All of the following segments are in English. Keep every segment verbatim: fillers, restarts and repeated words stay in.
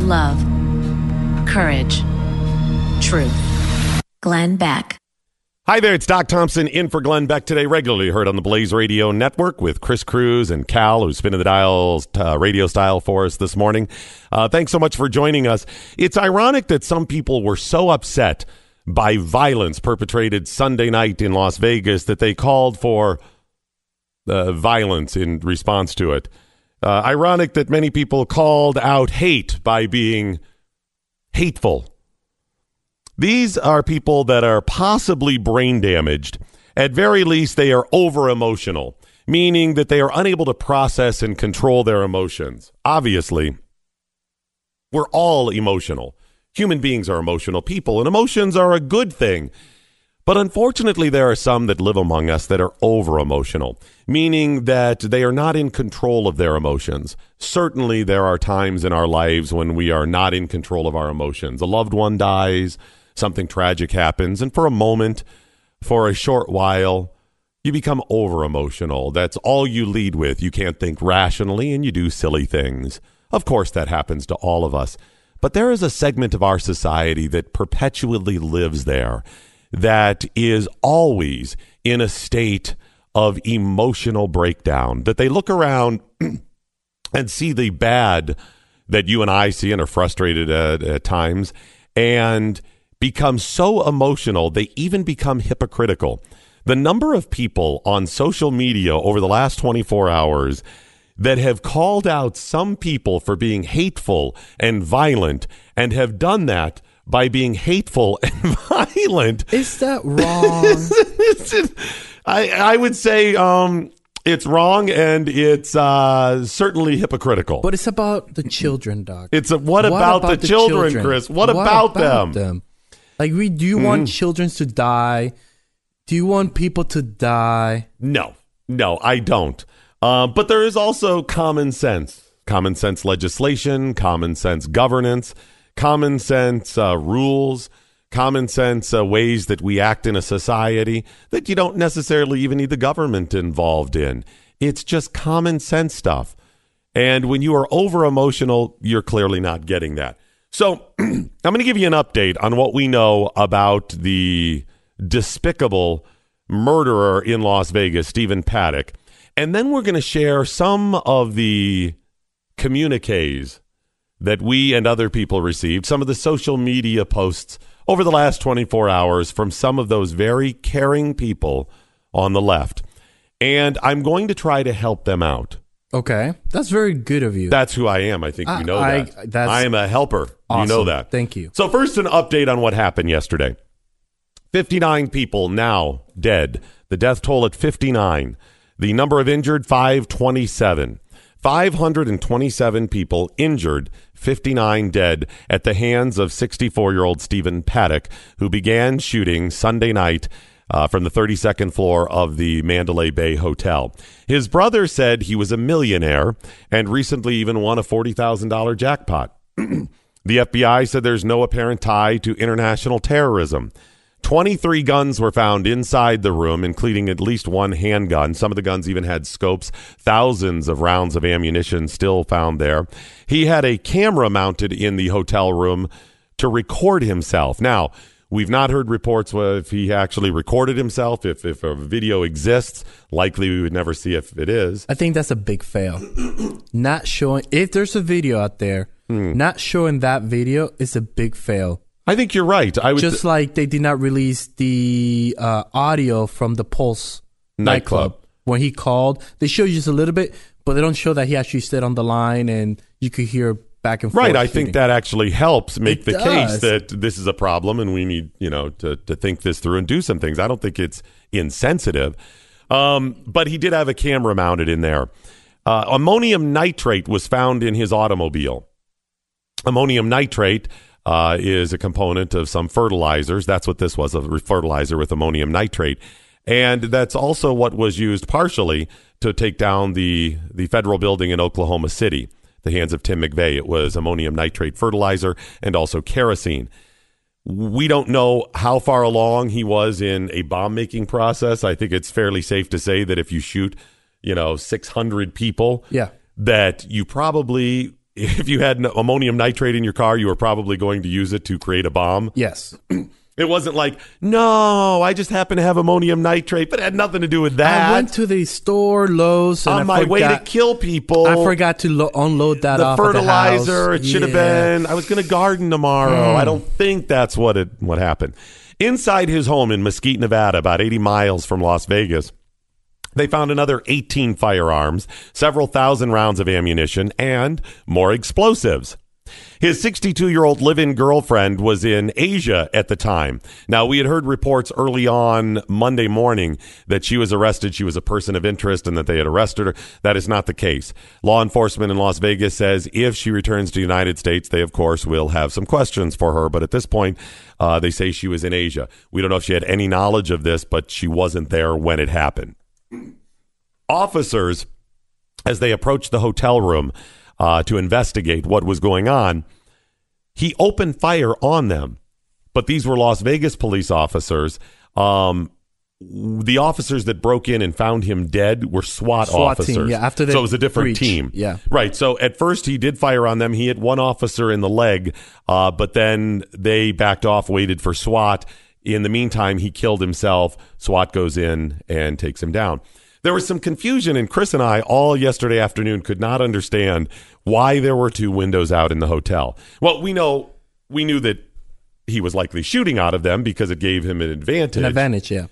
love, courage, truth. Glenn Beck. Hi there, it's Doc Thompson in for Glenn Beck today, regularly heard on the Blaze Radio Network with Chris Cruz and Cal, who's spinning the dials uh, radio style for us this morning. Uh, thanks so much for joining us. It's ironic that some people were so upset by violence perpetrated Sunday night in Las Vegas that they called for uh, violence in response to it. Uh, ironic that many people called out hate by being hateful. These are people that are possibly brain damaged. At very least, they are over-emotional, meaning that they are unable to process and control their emotions. Obviously, we're all emotional. Human beings are emotional people, and emotions are a good thing. But unfortunately, there are some that live among us that are over-emotional, meaning that they are not in control of their emotions. Certainly, there are times in our lives when we are not in control of our emotions. A loved one dies, something tragic happens, and for a moment, for a short while, you become over-emotional. That's all you lead with. You can't think rationally, and you do silly things. Of course, that happens to all of us. But there is a segment of our society that perpetually lives there, that is always in a state of emotional breakdown, that they look around and see the bad that you and I see and are frustrated at, at times, and become so emotional, they even become hypocritical. The number of people on social media over the last twenty-four hours that have called out some people for being hateful and violent, and have done that by being hateful and violent. Is that wrong? I, I would say um, it's wrong, and it's uh, certainly hypocritical. But it's about the children, Doc. It's a, what, what about, about the, the children, children, Chris? What, what about, about them? them? Like, we do you mm. want children to die? Do you want people to die? No, no, I don't. Uh, but there is also common sense, common sense legislation, common sense governance, common sense uh, rules, common sense uh, ways that we act in a society that you don't necessarily even need the government involved in. It's just common sense stuff. And when you are over emotional, you're clearly not getting that. So I'm going to give you an update on what we know about the despicable murderer in Las Vegas, Stephen Paddock. And then we're going to share some of the communiques that we and other people received, some of the social media posts over the last twenty-four hours from some of those very caring people on the left. And I'm going to try to help them out. Okay. That's very good of you. That's who I am. I think I, you know I, that. That's I am a helper. Awesome. You know that. Thank you. So first, an update on what happened yesterday. fifty-nine people now dead. The death toll at fifty-nine. The number of injured, five twenty-seven. five hundred twenty-seven people injured, fifty-nine dead at the hands of sixty-four-year-old Stephen Paddock, who began shooting Sunday night uh, from the thirty-second floor of the Mandalay Bay Hotel. His brother said he was a millionaire and recently even won a forty thousand dollars jackpot. The F B I said there's no apparent tie to international terrorism. twenty-three guns were found inside the room, including at least one handgun. Some of the guns even had scopes. Thousands of rounds of ammunition still found there. He had a camera mounted in the hotel room to record himself. Now, we've not heard reports if he actually recorded himself, if, if a video exists. Likely we would never see if it is. I think that's a big fail. Not showing, if there's a video out there, hmm. not showing that video is a big fail. I think you're right. I would Just like they did not release the uh, audio from the Pulse nightclub. nightclub when he called. They show you just a little bit, but they don't show that he actually stood on the line and you could hear back and forth. Right. I shooting. think that actually helps make it the does. case that this is a problem and we need, you know, to, to think this through and do some things. I don't think it's insensitive. Um, but he did have a camera mounted in there. Uh, ammonium nitrate was found in his automobile. Ammonium nitrate Uh, is a component of some fertilizers. That's what this was, a fertilizer with ammonium nitrate. And that's also what was used partially to take down the, the federal building in Oklahoma City, the hands of Tim McVeigh. It was ammonium nitrate fertilizer and also kerosene. We don't know how far along he was in a bomb-making process. I think it's fairly safe to say that if you shoot, you know, six hundred people, yeah. that you probably if you had ammonium nitrate in your car, you were probably going to use it to create a bomb. Yes. It wasn't like, no, I just happen to have ammonium nitrate, but it had nothing to do with that. I went to the store, Lowe's, and on I my forgot, way to kill people. I forgot to lo- unload that the off fertilizer. of the house. It should have Yeah. been. I was going to garden tomorrow. Mm. I don't think that's what it what happened. Inside his home in Mesquite, Nevada, about eighty miles from Las Vegas, they found another eighteen firearms, several thousand rounds of ammunition, and more explosives. His sixty-two-year-old live-in girlfriend was in Asia at the time. Now, we had heard reports early on Monday morning that she was arrested. She was a person of interest and that they had arrested her. That is not the case. Law enforcement in Las Vegas says if she returns to the United States, they, of course, will have some questions for her. But at this point, uh, they say she was in Asia. We don't know if she had any knowledge of this, but she wasn't there when it happened. Officers, as they approached the hotel room, Uh, to investigate what was going on, he opened fire on them. But these were Las Vegas police officers. Um, the officers that broke in and found him dead were SWAT, SWAT officers. team, yeah, after the so it was a different breach. team. Yeah. Right. So at first he did fire on them. He hit one officer in the leg, uh, but then they backed off, waited for SWAT. In the meantime, he killed himself. SWAT goes in and takes him down. There was some confusion, and Chris and I all yesterday afternoon could not understand why there were two windows out in the hotel. Well, we know we knew that he was likely shooting out of them because it gave him an advantage. An advantage, yeah.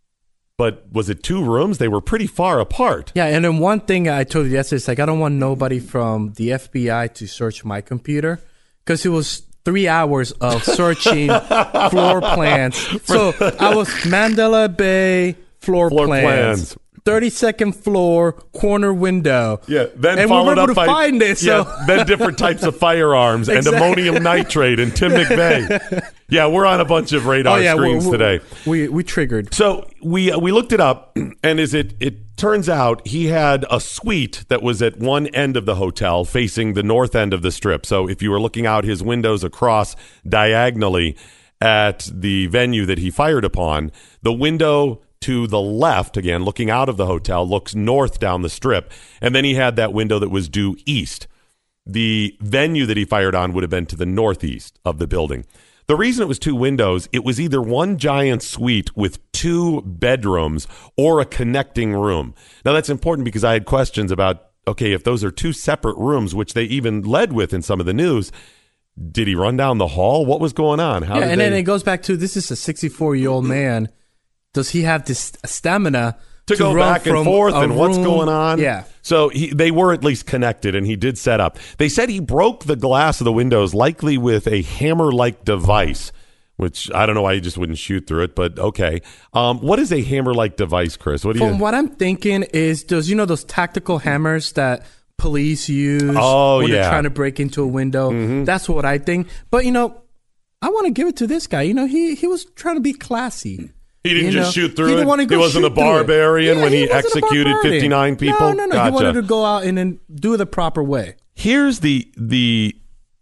But was it two rooms? They were pretty far apart. Yeah, and then one thing I told you yesterday is like I don't want nobody from the F B I to search my computer because it was three hours of searching floor plans. So I was Mandela Bay floor, Floor plans. plans. thirty-second floor, corner window. Yeah, then and followed we were able up to by find it. So. yeah, then different types of firearms and Exactly. ammonium nitrate and Tim McVeigh. Yeah, we're on a bunch of radar oh, yeah, screens we, we, today. We we triggered. So we uh, we looked it up, and as it it turns out, he had a suite that was at one end of the hotel, facing the north end of the strip. So if you were looking out his windows across diagonally at the venue that he fired upon, the window to the left, again, looking out of the hotel, looks north down the strip. And then he had that window that was due east. The venue that he fired on would have been to the northeast of the building. The reason it was two windows, it was either one giant suite with two bedrooms or a connecting room. Now, that's important because I had questions about, okay, if those are two separate rooms, which they even led with in some of the news, did he run down the hall? What was going on? How yeah, did and they... then it goes back to this is a sixty-four-year-old man. Does he have this stamina to, to go run back and from forth a and what's room? going on? Yeah. So he, they were at least connected, and he did set up. They said he broke the glass of the windows, likely with a hammer-like device, which I don't know why he just wouldn't shoot through it, but okay. Um, what is a hammer-like device, Chris? What do From you? what I'm thinking is, those you know those tactical hammers that police use Oh, when yeah. they're trying to break into a window? Mm-hmm. That's what I think. But you know, I want to give it to this guy. You know, he he was trying to be classy. He didn't You just know, shoot through he it? didn't want to go He wasn't shoot a through it. barbarian Yeah, when he wasn't a executed barbarian. fifty-nine people? No, no, no. Gotcha. He wanted to go out and then do it the proper way. Here's the the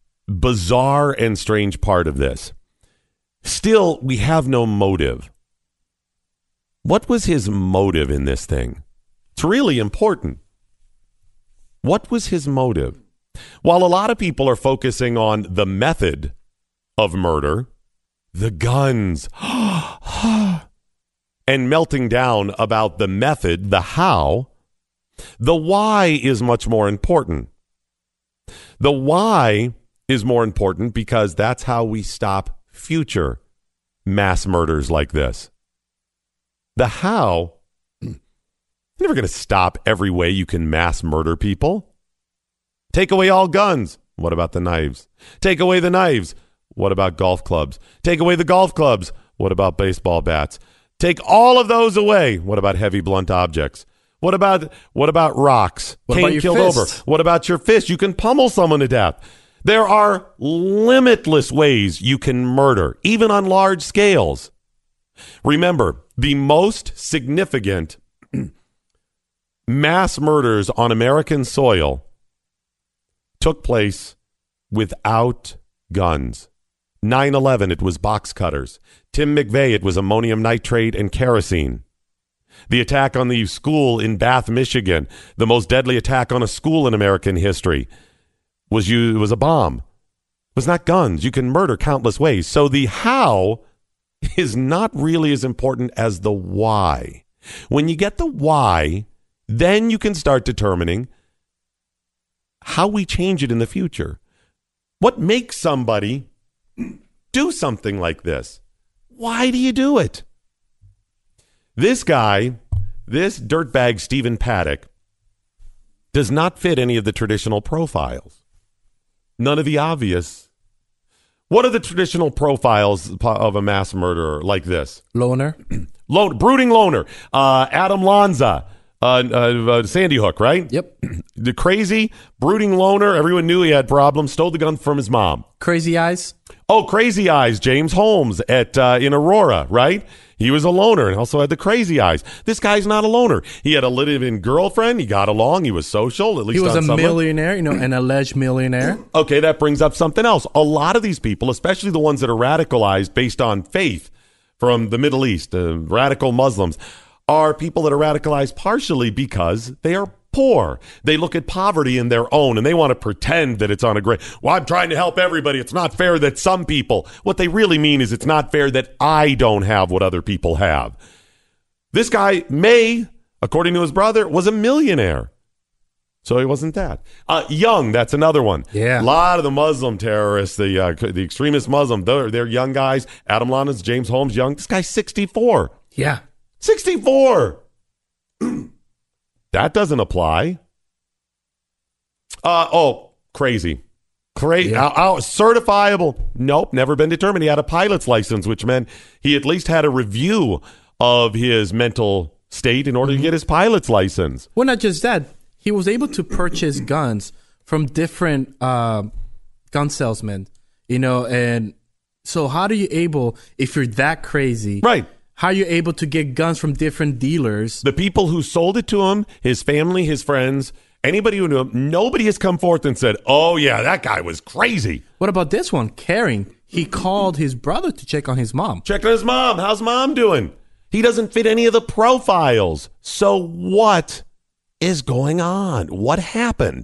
bizarre and strange part of this. Still, we have no motive. What was his motive in this thing? It's really important. What was his motive? While a lot of people are focusing on the method of murder, the guns, and melting down about the method, the how, the why is much more important. The why is more important because that's how we stop future mass murders like this. The how, you're never going to stop every way you can mass murder people. Take away all guns. What about the knives? Take away the knives. What about golf clubs? Take away the golf clubs. What about baseball bats? Take all of those away. What about heavy blunt objects? What about what about rocks? What Cane about your killed fist? over. What about your fist? You can pummel someone to death. There are limitless ways you can murder, even on large scales. Remember, the most significant mass murders on American soil took place without guns. nine eleven, it was box cutters. Tim McVeigh, it was ammonium nitrate and kerosene. The attack on the school in Bath, Michigan, the most deadly attack on a school in American history. was you was a bomb. It was not guns. You can murder countless ways. So the how is not really as important as the why. When you get the why, then you can start determining how we change it in the future. What makes somebody do something like this? Why do you do it? This guy, this dirtbag Stephen Paddock, does not fit any of the traditional profiles. None of the obvious. What are the traditional profiles of a mass murderer like this? Loner. Lone, brooding loner. Uh, Adam Lanza. Uh, uh, uh, Sandy Hook, right? Yep. The crazy, brooding loner. Everyone knew he had problems. Stole the gun from his mom. Crazy Eyes. Oh, Crazy Eyes. James Holmes at uh, in Aurora, right? He was a loner and also had the crazy eyes. This guy's not a loner. He had a live-in girlfriend. He got along. He was social, at least He was on a some millionaire, you know, an alleged millionaire. Okay, that brings up something else. A lot of these people, especially the ones that are radicalized based on faith from the Middle East, uh, radical Muslims, are people that are radicalized partially because they are poor. They look at poverty in their own and they want to pretend that it's on a great, well, I'm trying to help everybody. It's not fair that some people, what they really mean is it's not fair that I don't have what other people have. This guy may, according to his brother, was a millionaire. So he wasn't that. Uh, young, that's another one. Yeah. A lot of the Muslim terrorists, the uh, the extremist Muslim, they're, they're young guys. Adam Lanza, James Holmes, young. This guy's sixty-four. Yeah. sixty-four. That doesn't apply. Uh, oh, crazy. Crazy. Yeah. Uh, uh, certifiable. Nope, never been determined. He had a pilot's license, which meant he at least had a review of his mental state in order mm-hmm. to get his pilot's license. Well, not just that. He was able to purchase guns from different uh, gun salesmen, you know, and so how are you able, if you're that crazy, right? How are you able to get guns from different dealers? The people who sold it to him, his family, his friends, anybody who knew him, nobody has come forth and said, oh, yeah, that guy was crazy. What about this one? Caring. He called his brother to check on his mom. Check on his mom. How's mom doing? He doesn't fit any of the profiles. So what is going on? What happened?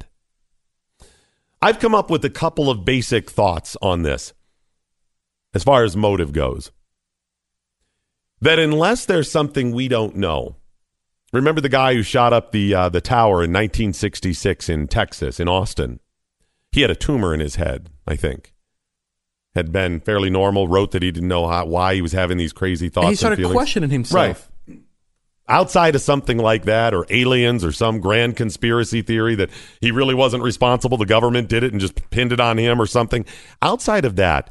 I've come up with a couple of basic thoughts on this as far as motive goes. That unless there's something we don't know, remember the guy who shot up the uh, the tower in nineteen sixty-six in Texas, in Austin? He had a tumor in his head, I think. Had been fairly normal, wrote that he didn't know how, why he was having these crazy thoughts and he started feelings. questioning himself. Right. Outside of something like that, or aliens, or some grand conspiracy theory that he really wasn't responsible, the government did it and just pinned it on him or something. Outside of that,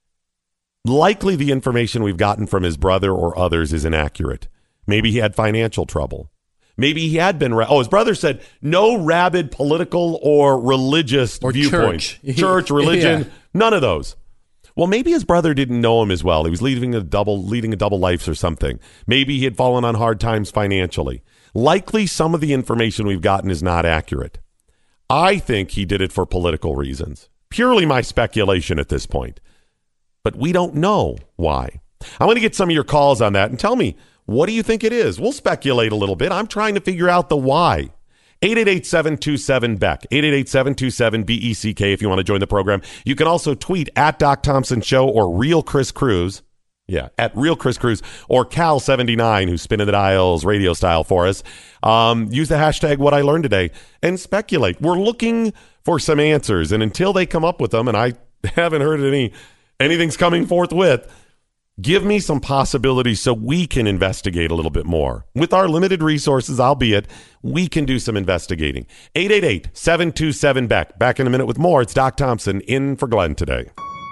likely the information we've gotten from his brother or others is inaccurate. Maybe he had financial trouble. Maybe he had been... Ra- oh, his brother said no rabid political or religious or viewpoints. Church. Church, religion, Yeah. None of those. Well, maybe his brother didn't know him as well. He was leading a double, leading a double life or something. Maybe he had fallen on hard times financially. Likely some of the information we've gotten is not accurate. I think he did it for political reasons. Purely my speculation at this point. But we don't know why. I want to get some of your calls on that and tell me, what do you think it is? We'll speculate a little bit. I'm trying to figure out the why. eight eight eight, seven two seven, B E C K. eight eight eight, seven two seven, B E C K if you want to join the program. You can also tweet at Doc Thompson Show or Real Chris Cruz. Yeah, at Real Chris Cruz or Cal seventy-nine, who's spinning the dials radio style for us. Um, use the hashtag What I Learned Today and speculate. We're looking for some answers, and until they come up with them, and I haven't heard any anything's coming forth with, give me some possibilities so we can investigate a little bit more. With our limited resources, albeit, we can do some investigating. eight eight eight, seven two seven, B E C K. Back in a minute with more. It's Doc Thompson in for Glenn today.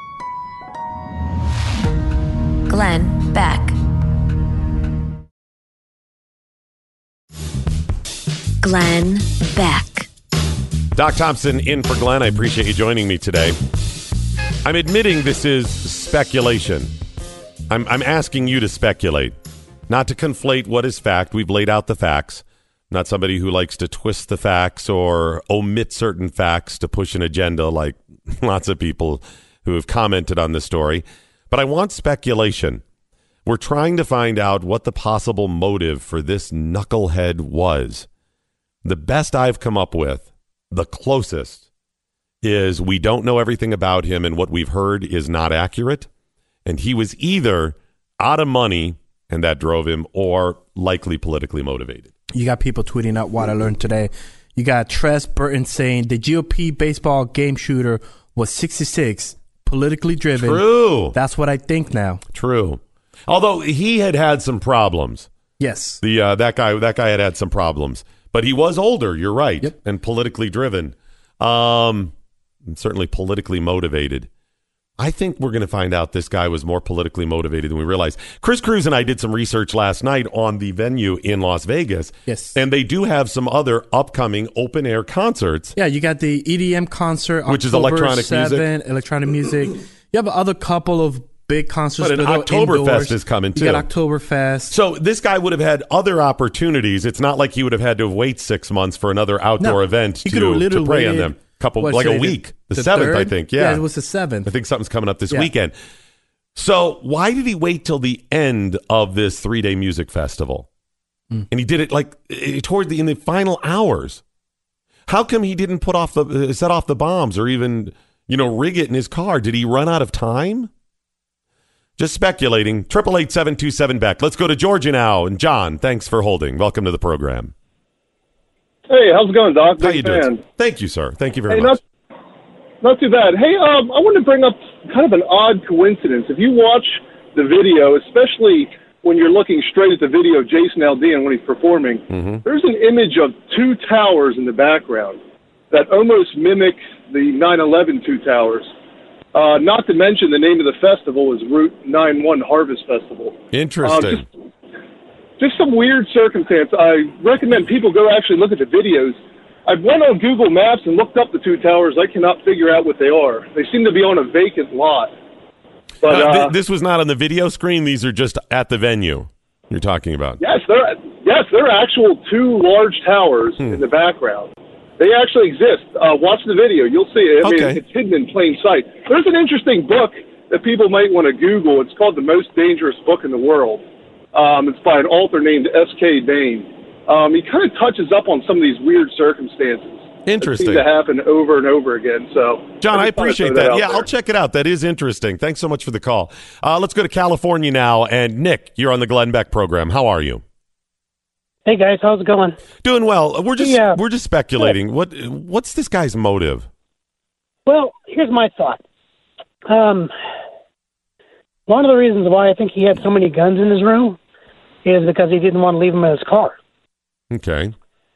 Glenn Beck. Glenn Beck. Doc Thompson in for Glenn. I appreciate you joining me today. I'm admitting this is speculation. I'm, I'm asking you to speculate, not to conflate what is fact. We've laid out the facts. I'm not somebody who likes to twist the facts or omit certain facts to push an agenda like lots of people who have commented on this story. But I want speculation. We're trying to find out what the possible motive for this knucklehead was. The best I've come up with, the closest, is we don't know everything about him, and what we've heard is not accurate. And he was either out of money, and that drove him, or likely politically motivated. You got people tweeting out what I learned today. You got Tress Burton saying the G O P baseball game shooter was sixty-six, politically driven. True. That's what I think now. True. Although he had had some problems. Yes. The uh, that guy that guy had had some problems, but he was older. You're right, yep. and politically driven, um, and certainly politically motivated. I think we're going to find out this guy was more politically motivated than we realized. Chris Cruz and I did some research last night on the venue in Las Vegas. Yes, and they do have some other upcoming open air concerts. Yeah, you got the E D M concert, which October is electronic seventh, music. Electronic music. You have other couple of big concerts. But an Oktoberfest is coming too. You got Oktoberfest. So this guy would have had other opportunities. It's not like he would have had to wait six months for another outdoor no, event to, to prey on them. Couple what, like a the, week, the, the seventh, third? I think. Yeah. yeah, it was the seventh. I think something's coming up this yeah. weekend. So why did he wait till the end of this three day music festival? Mm. And he did it like toward the in the final hours. How come he didn't put off the uh, set off the bombs or even you know rig it in his car? Did he run out of time? Just speculating. Triple eight seven two seven Beck. Let's go to Georgia now. And John, thanks for holding. Welcome to the program. Hey, how's it going, Doc? How Big you fan. doing? Thank you, sir. Thank you very hey, much. Not, not too bad. Hey, um, I wanted to bring up kind of an odd coincidence. If you watch the video, especially when you're looking straight at the video of Jason Aldean when he's performing, mm-hmm. there's an image of two towers in the background that almost mimic the nine eleven two towers. Uh, not to mention the name of the festival is Route ninety-one Harvest Festival. Interesting. Uh, just, just some weird circumstance. I recommend people go actually look at the videos. I went on Google Maps and looked up the two towers. I cannot figure out what they are. They seem to be on a vacant lot. But uh, uh, th- this was not on the video screen. These are just at the venue you're talking about. Yes, they're yes, they're actual two large towers hmm. in the background. They actually exist. Uh, watch the video. You'll see it. I okay. mean, it's hidden in plain sight. There's an interesting book that people might want to Google. It's called The Most Dangerous Book in the World. Um, it's by an author named S K Bain. Um, he kind of touches up on some of these weird circumstances. Interesting. That seem to happen over and over again. So, John, I, I appreciate that. that yeah, there. I'll check it out. That is interesting. Thanks so much for the call. Uh, let's go to California now. And Nick, you're on the Glenn Beck program. How are you? Hey guys, how's it going? Doing well. We're just yeah. we're just speculating. Yeah. What what's this guy's motive? Well, here's my thought. Um, one of the reasons why I think he had so many guns in his room is because he didn't want to leave them in his car. Okay.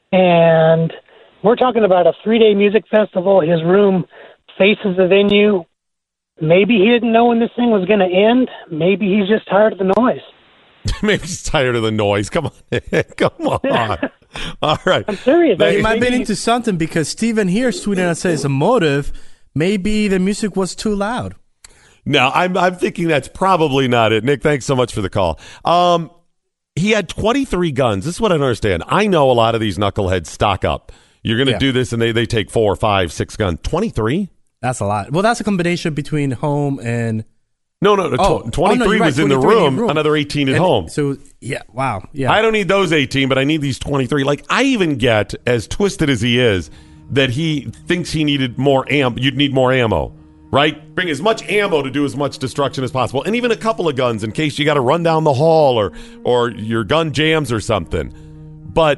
And we're talking about a three-day music festival. His room faces the venue. Maybe he didn't know when this thing was going to end. Maybe he's just tired of the noise. Maybe he's tired of the noise. Come on. Come on. All right. I'm serious. But he might have been into something because Steven here tweeted and says a motive. Maybe the music was too loud. No, I'm I'm thinking that's probably not it. Nick, thanks so much for the call. Um, he had twenty-three guns. This is what I don't understand. I know a lot of these knuckleheads stock up. You're going to yeah. do this, and they, they take four, five, six guns. twenty-three? That's a lot. Well, that's a combination between home and... No, no, no. Oh, twenty-three oh, no, was right, in the room, room. Another eighteen at and home. So, yeah, wow. Yeah. I don't need those eighteen, but I need these twenty-three. Like, I even get, as twisted as he is, that he thinks he needed more ammo. You'd need more ammo, right? Bring as much ammo to do as much destruction as possible. And even a couple of guns in case you got to run down the hall or, or your gun jams or something. But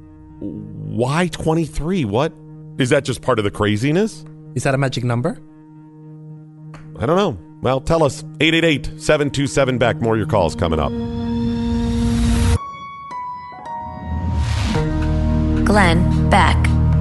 why twenty-three? What? Is that just part of the craziness? Is that a magic number? I don't know. Well, tell us. eight eight eight, seven two seven, B E C. More of your calls coming up. Glenn Beck.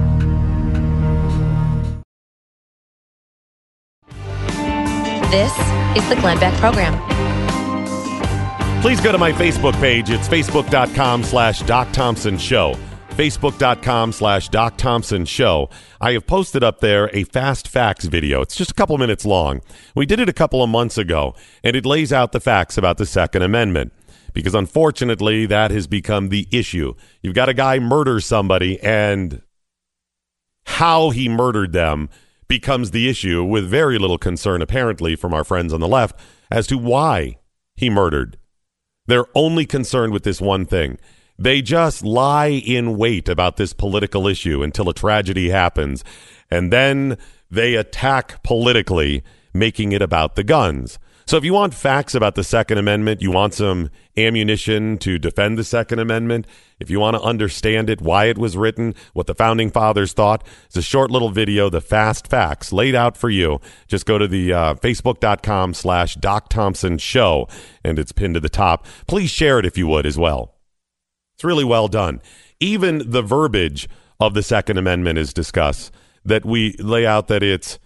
This is the Glenn Beck program. Please go to my Facebook page. It's facebook.com slash Doc Thompson Show. Facebook.com slash Doc Thompson Show. I have posted up there a fast facts video. It's just a couple minutes long. We did it a couple of months ago, and it lays out the facts about the Second Amendment. Because unfortunately, that has become the issue. You've got a guy murder somebody, and how he murdered them becomes the issue, with very little concern, apparently, from our friends on the left as to why he murdered. They're only concerned with this one thing. They just lie in wait about this political issue until a tragedy happens. And then they attack politically, making it about the guns. So if you want facts about the Second Amendment, you want some ammunition to defend the Second Amendment, if you want to understand it, why it was written, what the Founding Fathers thought, it's a short little video, the fast facts laid out for you. Just go to the uh, facebook.com slash Doc Thompson Show, and it's pinned to the top. Please share it if you would as well. It's really well done. Even the verbiage of the Second Amendment is discussed, that we lay out that it's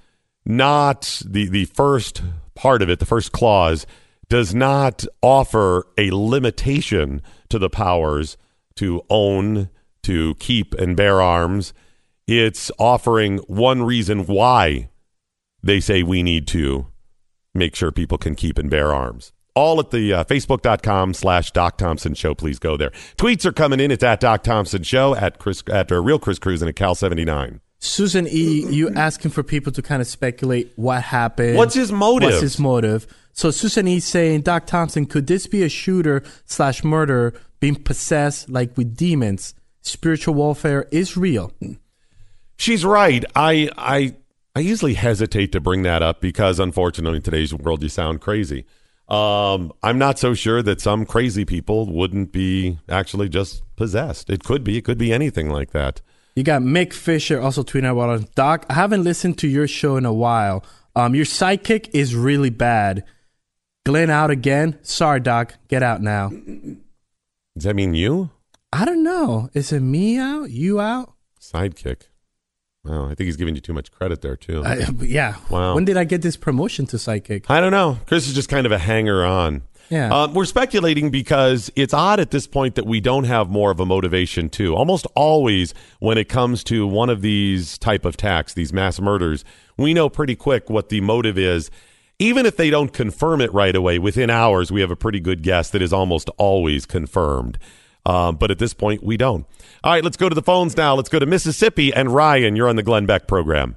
not the, the first part of it, the first clause, does not offer a limitation to the powers to own, to keep and bear arms. It's offering one reason why they say we need to make sure people can keep and bear arms. All at the uh, facebook.com slash Doc Thompson Show. Please go there. Tweets are coming in. It's at Doc Thompson Show, at Chris, at uh, Real Chris Cruz, and at Cal seventy-nine. Susan E., you asking for people to kind of speculate what happened. What's his motive? What's his motive? So Susan E. saying, Doc Thompson, could this be a shooter slash murderer being possessed like with demons? Spiritual warfare is real. She's right. I I I usually hesitate to bring that up because, unfortunately, in today's world, you sound crazy. Um, I'm not so sure that some crazy people wouldn't be actually just possessed. It could be. It could be anything like that. You got Mick Fisher also tweeting about us. Doc, I haven't listened to your show in a while. Um, your sidekick is really bad. Glenn out again? Sorry, Doc. Get out now. Does that mean you? I don't know. Is it me out? You out? Sidekick. Wow, I think he's giving you too much credit there, too. Uh, yeah. Wow. When did I get this promotion to sidekick? I don't know. Chris is just kind of a hanger-on. Yeah. Uh, we're speculating because it's odd at this point that we don't have more of a motivation, too. Almost always when it comes to one of these type of attacks, these mass murders, we know pretty quick what the motive is. Even if they don't confirm it right away, within hours, we have a pretty good guess that is almost always confirmed. Um, but at this point, we don't. All right, let's go to the phones now. Let's go to Mississippi. And Ryan, you're on the Glenn Beck program.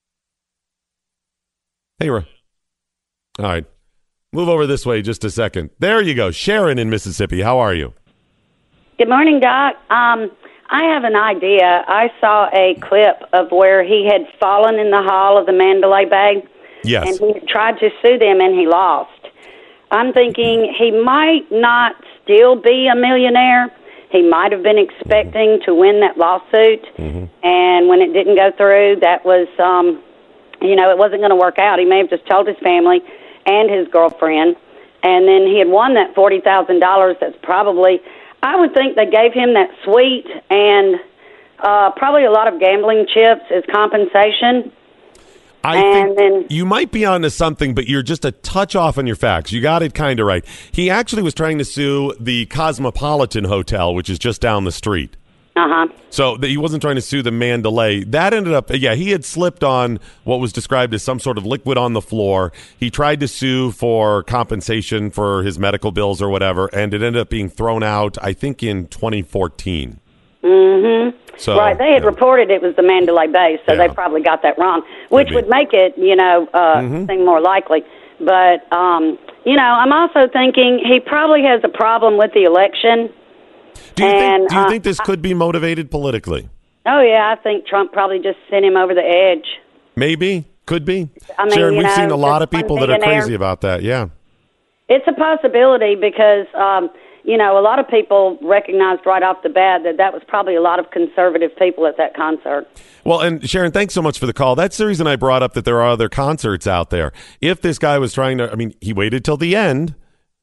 Hey, Ryan. All right. Move over this way just a second. There you go. Sharon in Mississippi. How are you? Good morning, Doc. Um, I have an idea. I saw a clip of where he had fallen in the hall of the Mandalay Bay. Yes. And he tried to sue them, and he lost. I'm thinking he might not still be a millionaire. He might have been expecting mm-hmm. to win that lawsuit. Mm-hmm. And when it didn't go through, that was, um, you know, it wasn't going to work out. He may have just told his family and his girlfriend, and then he had won that forty thousand dollars. That's probably, I would think they gave him that suite and uh, probably a lot of gambling chips as compensation. I and think then, you might be onto something, but you're just a touch off on your facts. You got it kind of right. He actually was trying to sue the Cosmopolitan Hotel, which is just down the street. Uh-huh. So the, he wasn't trying to sue the Mandalay. That ended up, yeah, he had slipped on what was described as some sort of liquid on the floor. He tried to sue for compensation for his medical bills or whatever, and it ended up being thrown out, I think, in twenty fourteen. Mm-hmm. So, right, they had yeah. reported it was the Mandalay Bay, so Yeah. they probably got that wrong, which Could be. would make it, you know, uh, Mhm. seem more likely. But, um, you know, I'm also thinking he probably has a problem with the election. Do you, And, think, do you uh, think this could be motivated politically? Oh, yeah, I think Trump probably just sent him over the edge. Maybe. Could be. I mean, Sharon, you we've know, seen a lot just of people one that are billionaire. crazy about that, yeah. It's a possibility because, um, you know, a lot of people recognized right off the bat that that was probably a lot of conservative people at that concert. Well, and Sharon, thanks so much for the call. That's the reason I brought up that there are other concerts out there. If this guy was trying to, I mean, he waited till the end.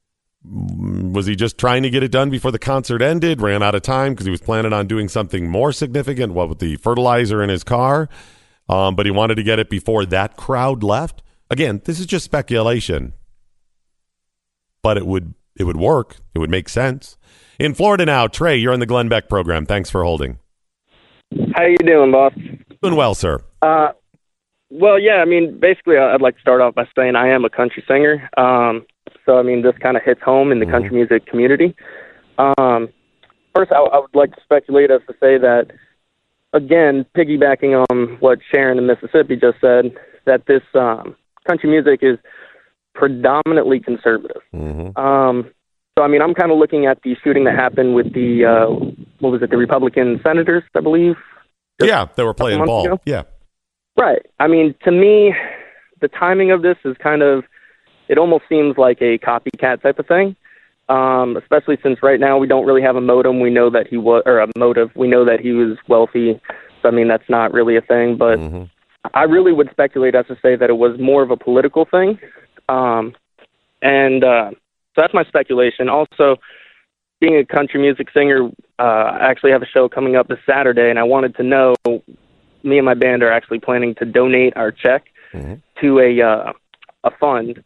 Was he just trying to get it done before the concert ended, ran out of time because he was planning on doing something more significant, what with the fertilizer in his car, um, but he wanted to get it before that crowd left? Again, this is just speculation, but it would it would work. It would make sense. In Florida now, Trey, you're on the Glenn Beck program. Thanks for holding. How you doing, boss? Doing well, sir. Uh, well, yeah, I mean, basically, I'd like to start off by saying I am a country singer. Um, so, I mean, this kind of hits home in the mm-hmm. country music community. Um, first, I, I would like to speculate as to say that, again, piggybacking on what Sharon in Mississippi just said, that this um, country music is predominantly conservative. Mm-hmm. Um, so, I mean, I'm kind of looking at the shooting that happened with the, uh, what was it, the Republican senators, I believe? Yeah, they were playing ball. Ago. Yeah. Right. I mean, to me, the timing of this is kind of, it almost seems like a copycat type of thing, um, especially since right now we don't really have a modem. We know that he was, or a motive. We know that he was wealthy. So, I mean, that's not really a thing. But mm-hmm. I really would speculate as to say that it was more of a political thing. Um, and uh, so that's my speculation. Also, being a country music singer, uh, I actually have a show coming up this Saturday, and I wanted to know, me and my band are actually planning to donate our check mm-hmm. to a uh, a fund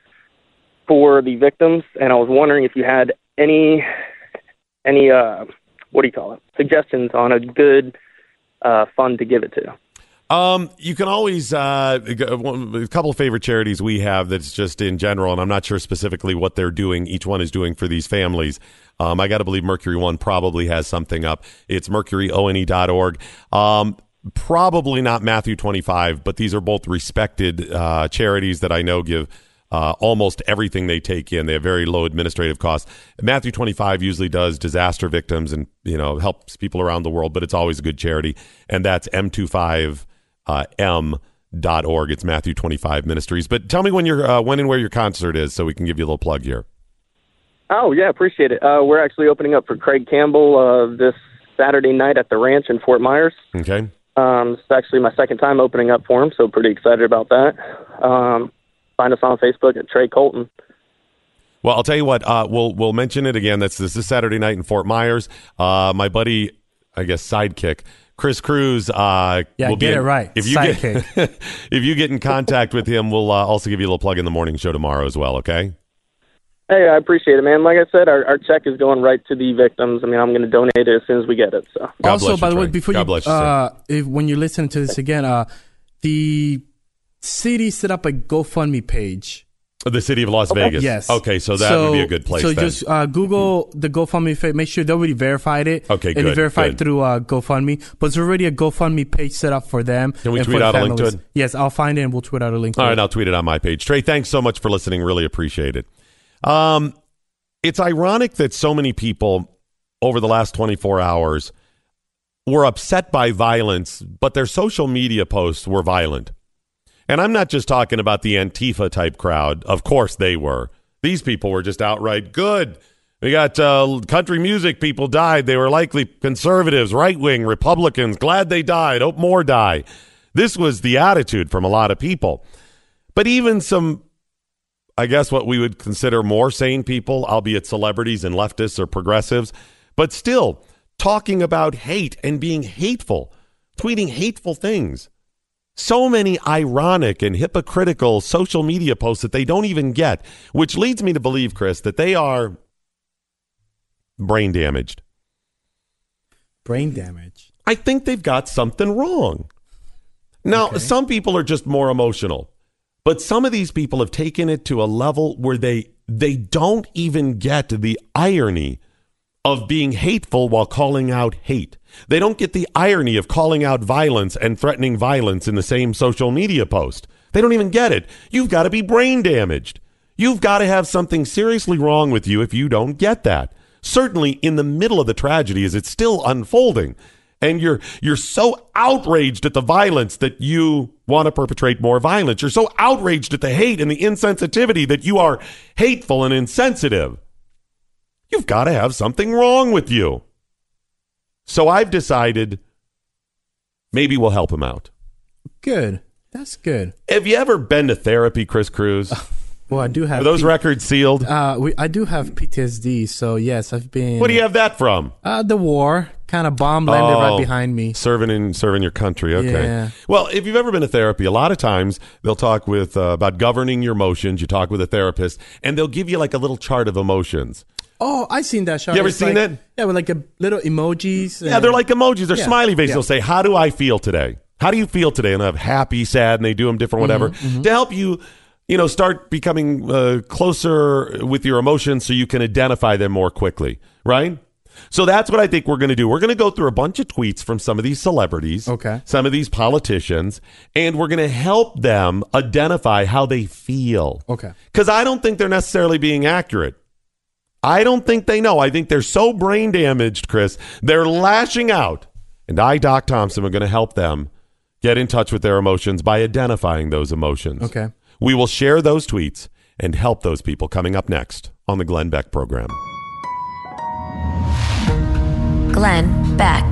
for the victims, and I was wondering if you had any, any uh, what do you call it, suggestions on a good uh, fund to give it to. Um, you can always, uh, a couple of favorite charities we have that's just in general, and I'm not sure specifically what they're doing, each one is doing for these families. Um, I got to believe Mercury One probably has something up. It's mercury one dot org. Um, probably not Matthew twenty-five, but these are both respected uh, charities that I know give uh, almost everything they take in. They have very low administrative costs. Matthew twenty-five usually does disaster victims and, you know, helps people around the world, but it's always a good charity. And that's M twenty-five M dot org. It's Matthew twenty-five Ministries. But tell me when your uh, when and where your concert is so we can give you a little plug here. Oh, yeah, appreciate it. Uh, we're actually opening up for Craig Campbell uh, this Saturday night at the Ranch in Fort Myers. Okay. Um, it's actually my second time opening up for him, so pretty excited about that. Um, find us on Facebook at Trey Colton. Well, I'll tell you what, uh, we'll we'll mention it again. That's this is Saturday night in Fort Myers. Uh, my buddy, I guess, sidekick, Chris Cruz. Uh, yeah, will get be in, it right. If you sidekick. get if you get in contact with him, we'll uh, also give you a little plug in the morning show tomorrow as well. Okay. Hey, I appreciate it, man. Like I said, our, our check is going right to the victims. I mean, I'm going to donate it as soon as we get it. So. God also, bless by you, the way, Trey. before God you, bless you, uh, if, when you listen to this again, uh, the city set up a GoFundMe page. The city of Las okay. Vegas. Yes. Okay, so that so, would be a good place. So then. just uh, Google the GoFundMe page. Make sure they already verified it. Okay, and good. And verified good. through uh, GoFundMe. But there's already a GoFundMe page set up for them. Can we and tweet for out the a link to families. it? Yes, I'll find it and we'll tweet out a link to All it. right, I'll tweet it on my page. Trey, thanks so much for listening. Really appreciate it. Um, it's ironic that so many people over the last twenty-four hours were upset by violence, but their social media posts were violent. And I'm not just talking about the Antifa type crowd. Of course they were. These people were just outright good. We got uh, country music people died. They were likely conservatives, right-wing, Republicans. Glad they died. Hope more die. This was the attitude from a lot of people. But even some, I guess what we would consider more sane people, albeit celebrities and leftists or progressives, but still talking about hate and being hateful, tweeting hateful things. So many ironic and hypocritical social media posts that they don't even get, which leads me to believe, Chris, that they are brain damaged. Brain damage. I think they've got something wrong. Now, okay. Some people are just more emotional, but some of these people have taken it to a level where they they don't even get the irony of being hateful while calling out hate. They don't get the irony of calling out violence and threatening violence in the same social media post. They don't even get it. You've got to be brain damaged. You've got to have something seriously wrong with you if you don't get that. Certainly in the middle of the tragedy as it's still unfolding. And you're you're so outraged at the violence that you want to perpetrate more violence. You're so outraged at the hate and the insensitivity that you are hateful and insensitive. You've got to have something wrong with you. So I've decided maybe we'll help him out. Good. That's good. Have you ever been to therapy, Chris Cruz? Well, I do have. Are those P- records sealed? Uh, we, I do have P T S D, so yes, I've been. What do you have that from? Uh, the war. Kind of bomb landed oh, right behind me. Serving in serving your country. Okay. Yeah. Well, if you've ever been to therapy, a lot of times they'll talk with uh, about governing your emotions. You talk with a therapist, and they'll give you like a little chart of emotions. Oh, I've seen that chart. You ever it's seen like, that? Yeah, with like a little emojis. Yeah, they're like emojis. They're yeah, smiley faces. yeah. They'll say, "How do I feel today? How do you feel today?" And they have happy, sad, and they do them different, whatever, mm-hmm, mm-hmm. to help you. You know, start becoming uh, closer with your emotions so you can identify them more quickly, right? So that's what I think we're going to do. We're going to go through a bunch of tweets from some of these celebrities, okay, some of these politicians, and we're going to help them identify how they feel. Okay. Because I don't think they're necessarily being accurate. I don't think they know. I think they're so brain damaged, Chris. They're lashing out. And I, Doc Thompson, are going to help them get in touch with their emotions by identifying those emotions. Okay. We will share those tweets and help those people coming up next on the Glenn Beck program. Glenn Beck.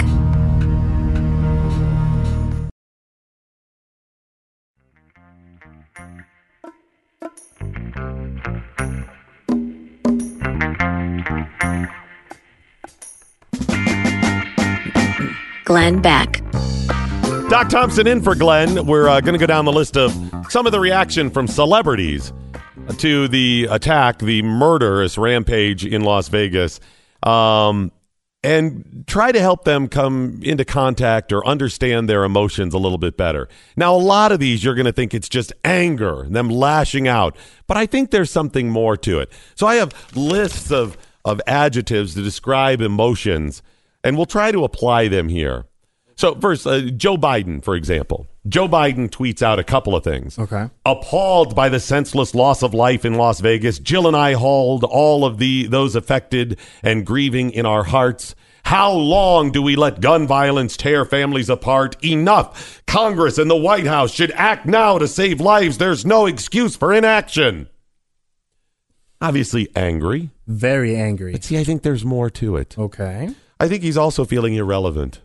Glenn Beck. Doc Thompson in for Glenn. We're uh, going to go down the list of some of the reaction from celebrities to the attack, the murderous rampage in Las Vegas, um, and try to help them come into contact or understand their emotions a little bit better. Now, a lot of these, you're going to think it's just anger, them lashing out, but I think there's something more to it. So I have lists of, of adjectives to describe emotions, and we'll try to apply them here. So first, uh, Joe Biden, for example. Joe Biden tweets out a couple of things. Okay. Appalled by the senseless loss of life in Las Vegas, Jill and I hold all of the those affected and grieving in our hearts. How long do we let gun violence tear families apart? Enough. Congress and the White House should act now to save lives. There's no excuse for inaction. Obviously angry. Very angry. But see, I think there's more to it. Okay. I think he's also feeling irrelevant.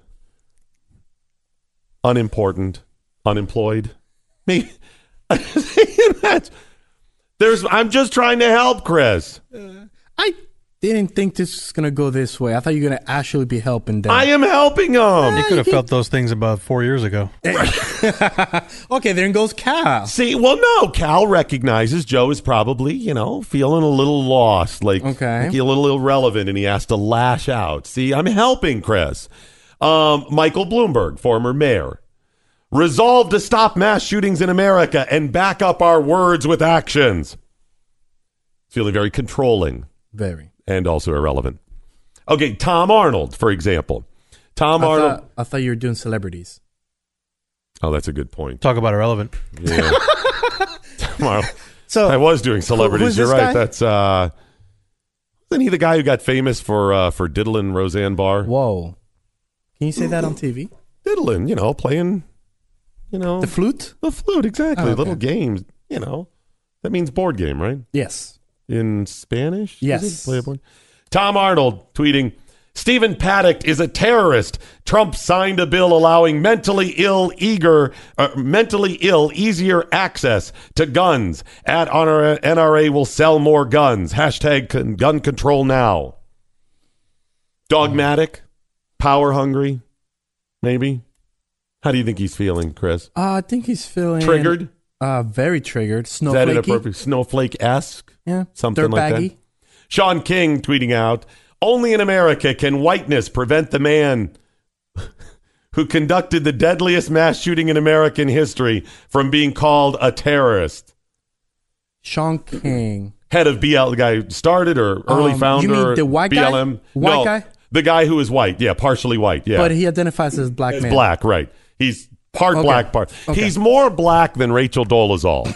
Unimportant, unemployed. Me, that's, there's. I'm just trying to help, Chris. Uh, I didn't think this was gonna go this way. I thought you were gonna actually be helping them. I am helping them. You could have felt those things about four years ago. Okay, there goes Cal. See, well, no, Cal recognizes Joe is probably, you know, feeling a little lost, like, okay. like a little irrelevant, and he has to lash out. See, I'm helping Chris. Um, Michael Bloomberg, former mayor, resolved to stop mass shootings in America and back up our words with actions. Feeling very controlling. Very. And also irrelevant. Okay, Tom Arnold, for example. Tom I Arnold. Thought, I thought you were doing celebrities. Oh, that's a good point. Talk about irrelevant. Yeah. Tom Arnold. So I was doing celebrities. You're right. Guy? That's uh, wasn't he the guy who got famous for uh, for diddling Roseanne Barr? Whoa. Can you say that on T V? Diddling, you know, playing, you know. The flute? The flute, exactly. Oh, okay. Little games, you know. That means board game, right? Yes. In Spanish? Yes. Is it play a board? Tom Arnold tweeting, Stephen Paddock is a terrorist. Trump signed a bill allowing mentally ill, eager, uh, mentally ill, easier access to guns. At N R A will sell more guns. Hashtag con- gun control now. Dogmatic. Power hungry, maybe. How do you think he's feeling, Chris? Uh, I think he's feeling Triggered? Uh, very triggered. Is that Snowflakey. inappropriate? Snowflake-esque? Yeah. Something like Dirtbaggy. that. Sean King tweeting out, only in America can whiteness prevent the man who conducted the deadliest mass shooting in American history from being called a terrorist. Sean King. Head of B L, the guy who started or early Um, founder. you mean the white B L M. guy? White no, guy? The guy who is white. Yeah, partially white. Yeah. But he identifies as black As man. black, right. He's part Okay. black, part. Okay. He's more black than Rachel Dolezal.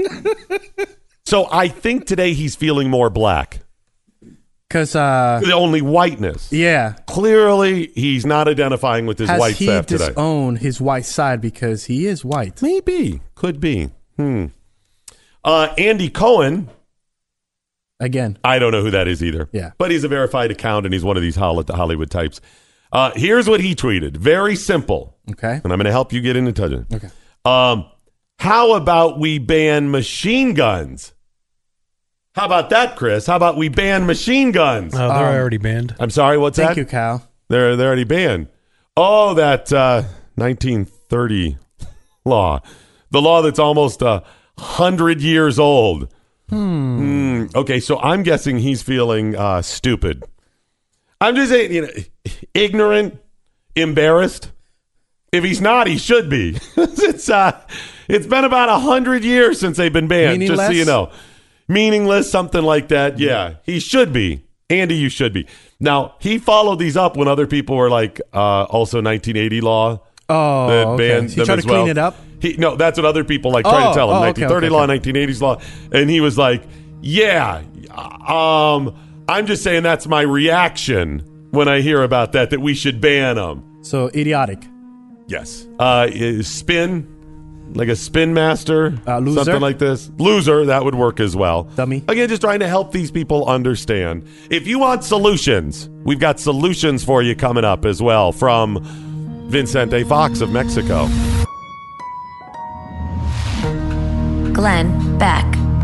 So I think today he's feeling more black. Because, uh, The only whiteness. yeah. Clearly, he's not identifying with his Has white he staff today. disowned his white side because he is white? Maybe. Could be. Hmm. Uh, Andy Cohen. Again. I don't know who that is either. Yeah. But he's a verified account, and he's one of these Hollywood types. Uh, here's what he tweeted. Very simple. Okay. And I'm going to help you get into touch. Okay. Um, how about we ban machine guns? How about that, Chris? How about we ban machine guns? Oh, they're Um, already banned. I'm sorry, what's Thank that? you, Cal. They're they're already banned. Oh, that uh, nineteen thirty law, the law that's almost a hundred years old. Hmm. Okay, so I'm guessing he's feeling uh, stupid. I'm just saying, you know, ignorant, embarrassed. If he's not, he should be. it's uh, it's been about a hundred years since they've been banned. Just so Meaningless? you know, meaningless, something like that. Yeah, he should be. Andy, you should be. Now he followed these up when other people were like, uh, also nineteen eighty law. Oh, that okay. banned He them tried as to clean well. it up? He, no, that's what other people like try Oh, to tell him. oh, okay, nineteen thirty okay, law, okay. nineteen eighties law, and he was like, "Yeah, um, I'm just saying that's my reaction when I hear about that. That we should ban them." So idiotic. Yes. Uh, is spin, like a spin master, Uh, loser? something like this. Loser, that would work as well. Dummy. Again, just trying to help these people understand. If you want solutions, we've got solutions for you coming up as well from Vicente Fox of Mexico. Glenn Beck.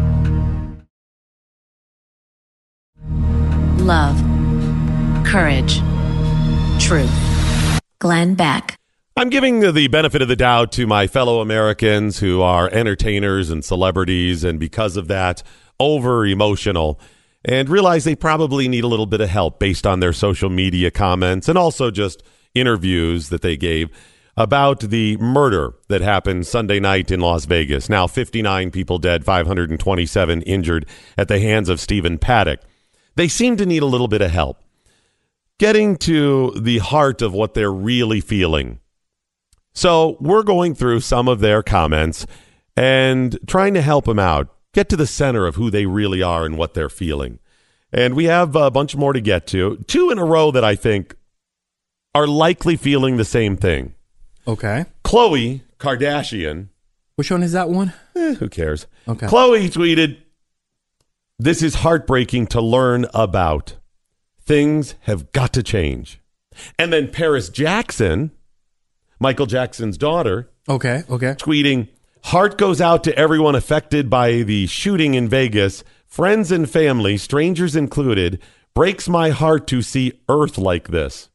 Love. Courage. Truth. Glenn Beck. I'm giving the benefit of the doubt to my fellow Americans who are entertainers and celebrities, and because of that, over emotional, and realize they probably need a little bit of help based on their social media comments and also just interviews that they gave about the murder that happened Sunday night in Las Vegas. Now, fifty-nine people dead, five hundred twenty-seven injured at the hands of Stephen Paddock. They seem to need a little bit of help getting to the heart of what they're really feeling. So we're going through some of their comments and trying to help them out, get to the center of who they really are and what they're feeling. And we have a bunch more to get to. Two in a row that I think are likely feeling the same thing. Okay. Khloe Kardashian. Which one is that one? Eh, who cares? Okay. Khloe tweeted, "This is heartbreaking to learn about. Things have got to change." And then Paris Jackson, Michael Jackson's daughter, Okay. Okay. tweeting, "Heart goes out to everyone affected by the shooting in Vegas, friends and family, strangers included. Breaks my heart to see Earth like this."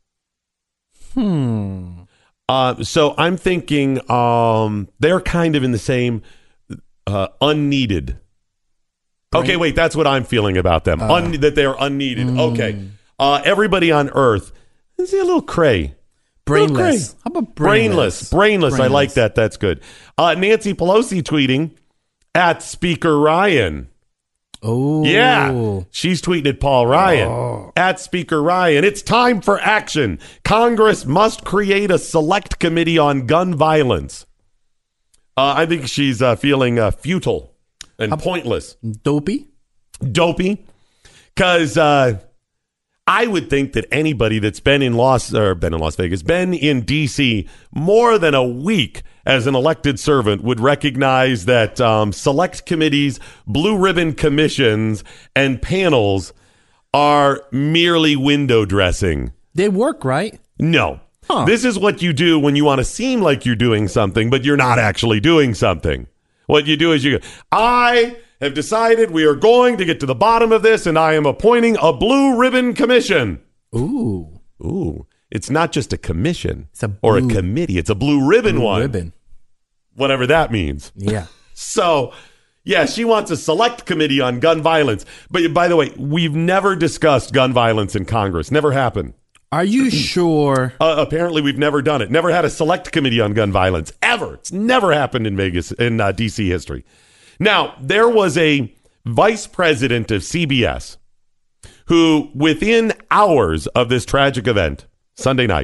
Hmm. Uh, so I'm thinking um, they're kind of in the same uh, unneeded. Okay, wait, that's what I'm feeling about them. Uh, Un- that they're unneeded. mm. Okay. Uh, everybody on Earth is a little cray. Brainless. Little cray. How about brainless? brainless? Brainless. I Brainless. like that. That's good. Uh, Nancy Pelosi tweeting at Speaker Ryan. Oh. Yeah. She's tweeting at Paul Ryan. Oh. At Speaker Ryan. "It's time for action. Congress must create a select committee on gun violence." Uh, I think she's uh, feeling uh, futile and pointless. Dopey. Dopey. Because uh, I would think that anybody that's been in Las or been in Las Vegas, been in D C more than a week as an elected servant would recognize that um, select committees, blue ribbon commissions, and panels are merely window dressing. They work, right? No. Huh. This is what you do when you want to seem like you're doing something, but you're not actually doing something. What you do is you go, "I have decided we are going to get to the bottom of this, and I am appointing a blue ribbon commission." Ooh. Ooh. It's not just a commission It's a or a blue- committee. It's a blue ribbon Blue one. ribbon. Whatever that means. Yeah. So, yeah, she wants a select committee on gun violence. But by the way, we've never discussed gun violence in Congress. Never happened. Are you sure? Uh, apparently, we've never done it. Never had a select committee on gun violence. Ever. It's never happened in Vegas, in uh, D C history. Now, there was a vice president of C B S who, within hours of this tragic event, Sunday night,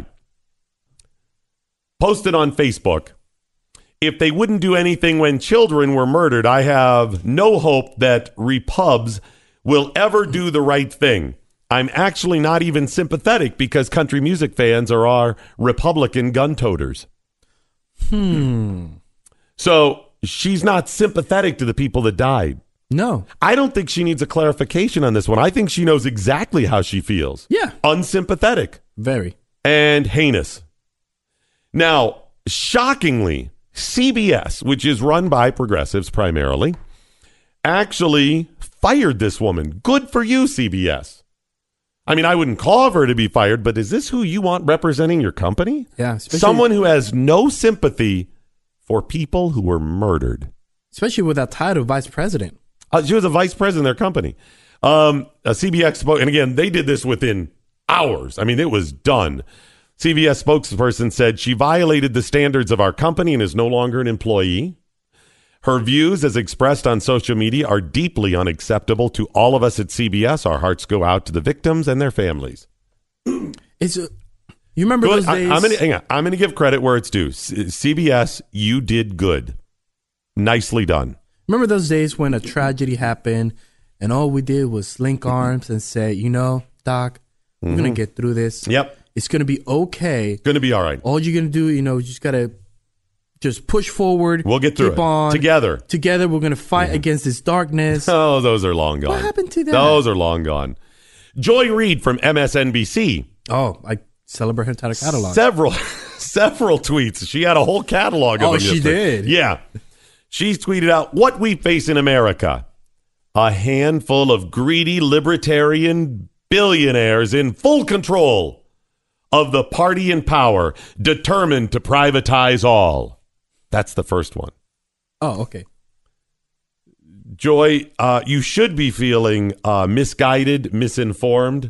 posted on Facebook, "If they wouldn't do anything when children were murdered, I have no hope that repubs will ever do the right thing. I'm actually not even sympathetic because country music fans are our Republican gun toters." Hmm. So she's not sympathetic to the people that died. No. I don't think she needs a clarification on this one. I think she knows exactly how she feels. Yeah. Unsympathetic Very. and heinous. Now, shockingly, C B S, which is run by progressives primarily, actually fired this woman. Good for you, C B S. I mean, I wouldn't call for her to be fired, but is this who you want representing your company? Yeah. Especially, Someone who has no sympathy for people who were murdered. especially with that title, vice president. Uh, she was a vice president of their company. Um, a C B S spoke, and again, they did this within hours. I mean, it was done. C B S spokesperson said she violated the standards of our company and is no longer an employee. Her views, as expressed on social media, are deeply unacceptable to all of us at C B S. Our hearts go out to the victims and their families. It's uh, you remember Good. those days? I, I'm gonna hang on. I'm gonna give credit where it's due. C- CBS, you did good. Nicely done. Remember those days when a tragedy happened and all we did was link arms and say, you know, Doc, we're Mm-hmm. going to get through this. Yep. It's going to be okay. Going to be all right. All you're going to do, you know, you just got to just push forward. We'll get through keep it. on. Together. Together, we're going to fight against this darkness. Oh, those are long gone. What happened to that? Those are long gone. Joy Reid from M S N B C. Oh, I celebrate her entire catalog. Several, several tweets. She had a whole catalog of Oh, them she yesterday. did? Yeah. She's tweeted out, what we face in America. A handful of greedy libertarian billionaires in full control of the party in power, determined to privatize all. That's the first one. Oh, okay. Joy, uh, you should be feeling uh, misguided, misinformed,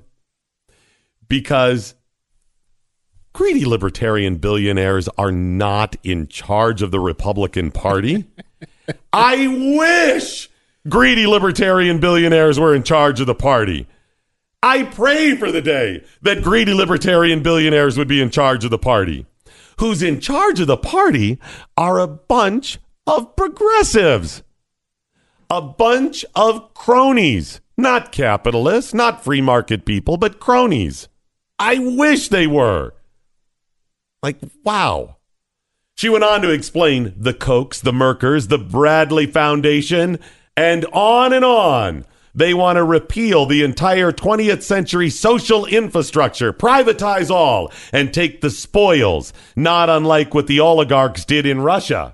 because greedy libertarian billionaires are not in charge of the Republican Party. I wish greedy libertarian billionaires were in charge of the party. I pray for the day that greedy libertarian billionaires would be in charge of the party. Who's in charge of the party are a bunch of progressives. A bunch of cronies. Not capitalists, not free market people, but cronies. I wish they were. Like, wow. She went on to explain the Kochs, the Merkers, the Bradley Foundation, and on and on. They want to repeal the entire twentieth century social infrastructure, privatize all, and take the spoils, not unlike what the oligarchs did in Russia.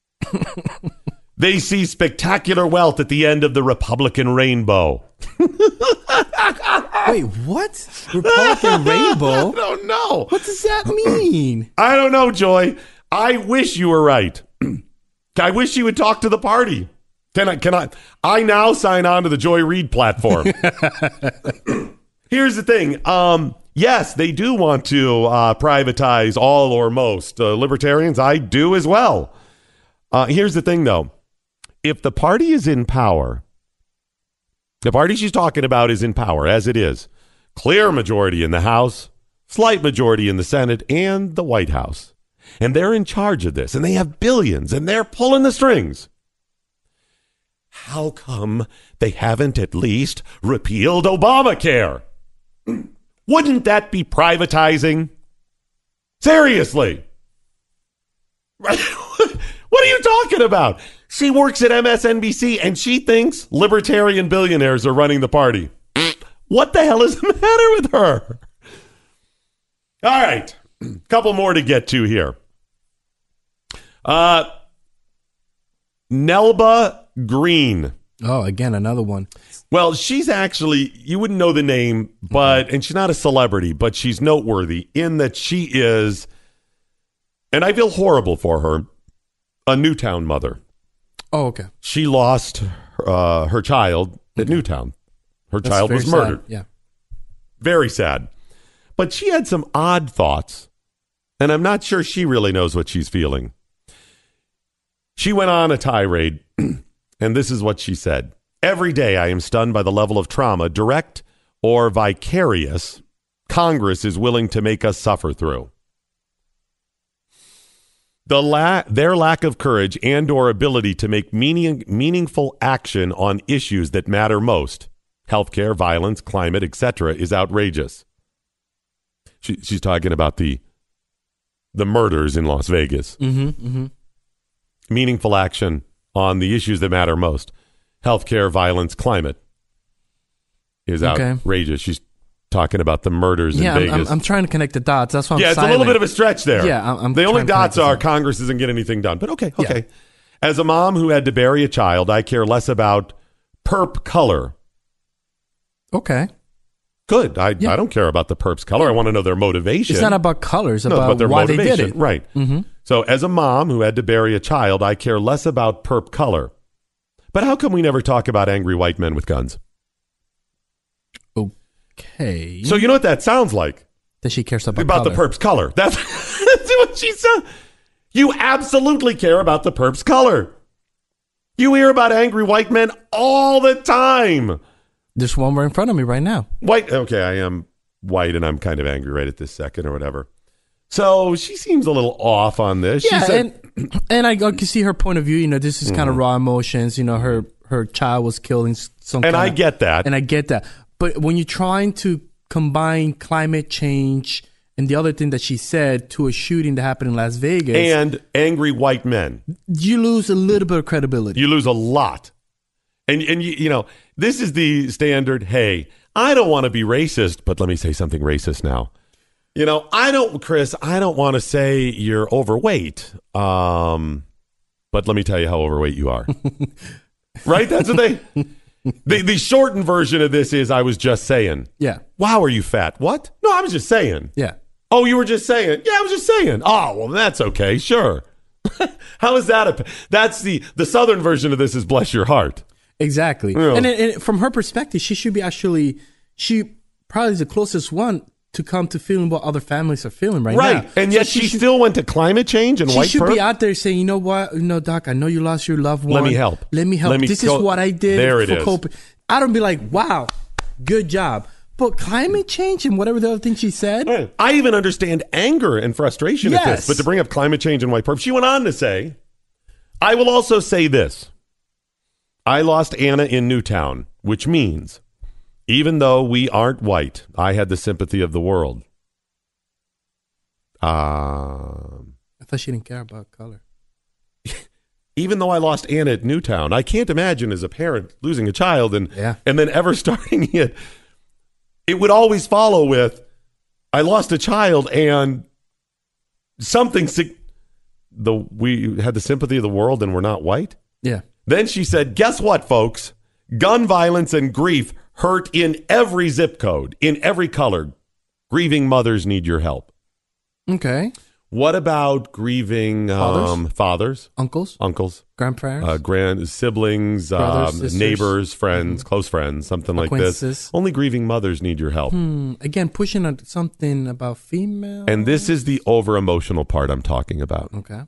They see spectacular wealth at the end of the Republican rainbow. Wait, what? Republican rainbow? I don't know. What does that mean? I don't know, Joy. I wish you were right. I wish you would talk to the party. Can I? Can I? I now sign on to the Joy Reid platform. Here's the thing. Um, yes, they do want to uh, privatize all or most. Uh, libertarians, I do as well. Uh, here's the thing, though. If the party is in power, the party she's talking about is in power, as it is. Clear majority in the House, slight majority in the Senate, and the White House. And they're in charge of this, and they have billions, and they're pulling the strings. How come they haven't at least repealed Obamacare? Wouldn't that be privatizing? Seriously. What are you talking about? She works at M S N B C and she thinks libertarian billionaires are running the party. What the hell is the matter with her? All right. Couple more to get to here. Uh, Nelba Green. Oh, again, another one. Well, she's actually, you wouldn't know the name, but, and she's not a celebrity, but she's noteworthy in that she is, and I feel horrible for her, a Newtown mother. Oh, okay. She lost uh, her child at Okay. Newtown. Her That's child very was murdered. sad. Yeah. Very sad. But she had some odd thoughts, and I'm not sure she really knows what she's feeling. She went on a tirade, and this is what she said. Every day I am stunned by the level of trauma, direct or vicarious, Congress is willing to make us suffer through. The la- their lack of courage and or ability to make meaning- meaningful action on issues that matter most, healthcare, violence, climate, et cetera, is outrageous. She, she's talking about the the murders in Las Vegas. Mm-hmm, mm-hmm. Meaningful action on the issues that matter most, healthcare, violence, climate, is Okay. outrageous. She's talking about the murders Yeah, in I'm, Vegas. I'm, I'm trying to connect the dots. That's why I'm yeah, it's silent. a little bit of a stretch there. Yeah, I'm- I'm the only trying to connect dots this are up. Congress doesn't get anything done. But okay, Yeah. okay. As a mom who had to bury a child, I care less about perp color. Okay. Good. I, Yeah. I don't care about the perp's color. I want to know their motivation. It's not about colors, No, about, about their why they motivation. did it. Right. Mm-hmm. So as a mom who had to bury a child, I care less about perp color. But how come we never talk about angry white men with guns? Okay. So you know what that sounds like? That she cares about, About color. the perp's color. That's, that's what she said. You absolutely care about the perp's color. You hear about angry white men all the time. There's one right in front of me right now. White. Okay, I am white and I'm kind of angry right at this second or whatever. So she seems a little off on this. Yeah, she said, and and I, I can see her point of view. You know, this is kind Mm-hmm. of raw emotions. You know, her her child was killed in some. and kind I of- get that. and I get that. But when you're trying to combine climate change and the other thing that she said to a shooting that happened in Las Vegas, and angry white men, you lose a little bit of credibility. You lose a lot. And, and you, you know, this is the standard, hey, I don't want to be racist, but let me say something racist now. You know, I don't, Chris, I don't want to say you're overweight, um, but let me tell you how overweight you are. Right? That's what they... The, the shortened version of this is I was just saying. Yeah. Wow, are you fat? What? No, I was just saying. Yeah. Oh, you were just saying. Yeah, I was just saying. Oh, well, that's okay. Sure. How is that? A, that's the, the southern version of this is bless your heart. Exactly. Yeah. And, and from her perspective, she should be actually, she probably is the closest one to come to feeling what other families are feeling right, right. now. Right. And so yet she, she should, still went to climate change and she white should perp? be out there saying, you know what? You know, Doc, I know you lost your loved one. Let me help. Let me help. Let me this go- is what I did there it for is. coping. I don't be like, wow, good job. But climate change and whatever the other thing she said. Right. I even understand anger and frustration at Yes. this. But to bring up climate change and white perp, she went on to say, I will also say this. I lost Anna in Newtown, which means even though we aren't white, I had the sympathy of the world. Um, I thought she didn't care about color. even though I lost Anna at Newtown, I can't imagine as a parent losing a child and Yeah. and then ever starting it. It would always follow with, I lost a child and something. sig- The we had the sympathy of the world and we're not white. Yeah. Then she said, guess what, folks? Gun violence and grief hurt in every zip code, in every color. Grieving mothers need your help. Okay. What about grieving um, Fathers? fathers, Uncles, uncles, grandparents. uh, grand siblings, Brothers, um, sisters. neighbors, friends, close friends, something like this? Acquaintances. Only grieving mothers need your help. Hmm, again, pushing on something about female. And this is the over emotional part I'm talking about. Okay.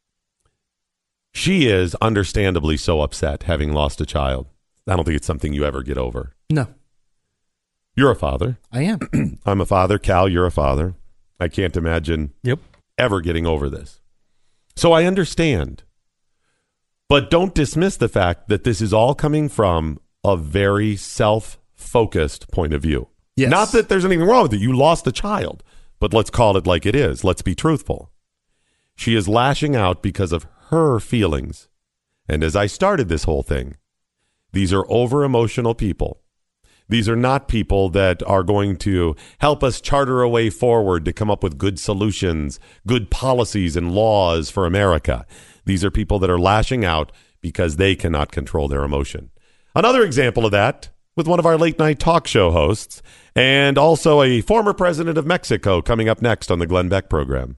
She is understandably so upset having lost a child. I don't think it's something you ever get over. No, You're a father. I am. I'm a father. Cal, you're a father. I can't imagine Yep. ever getting over this. So I understand. But don't dismiss the fact that this is all coming from a very self-focused point of view. Yes. Not that there's anything wrong with it. You lost a child. But let's call it like it is. Let's be truthful. She is lashing out because of her feelings. And as I started this whole thing, these are over-emotional people. These are not people that are going to help us charter a way forward to come up with good solutions, good policies and laws for America. These are people that are lashing out because they cannot control their emotion. Another example of that with one of our late night talk show hosts and also a former president of Mexico coming up next on the Glenn Beck program.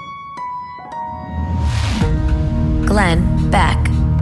Glenn Beck.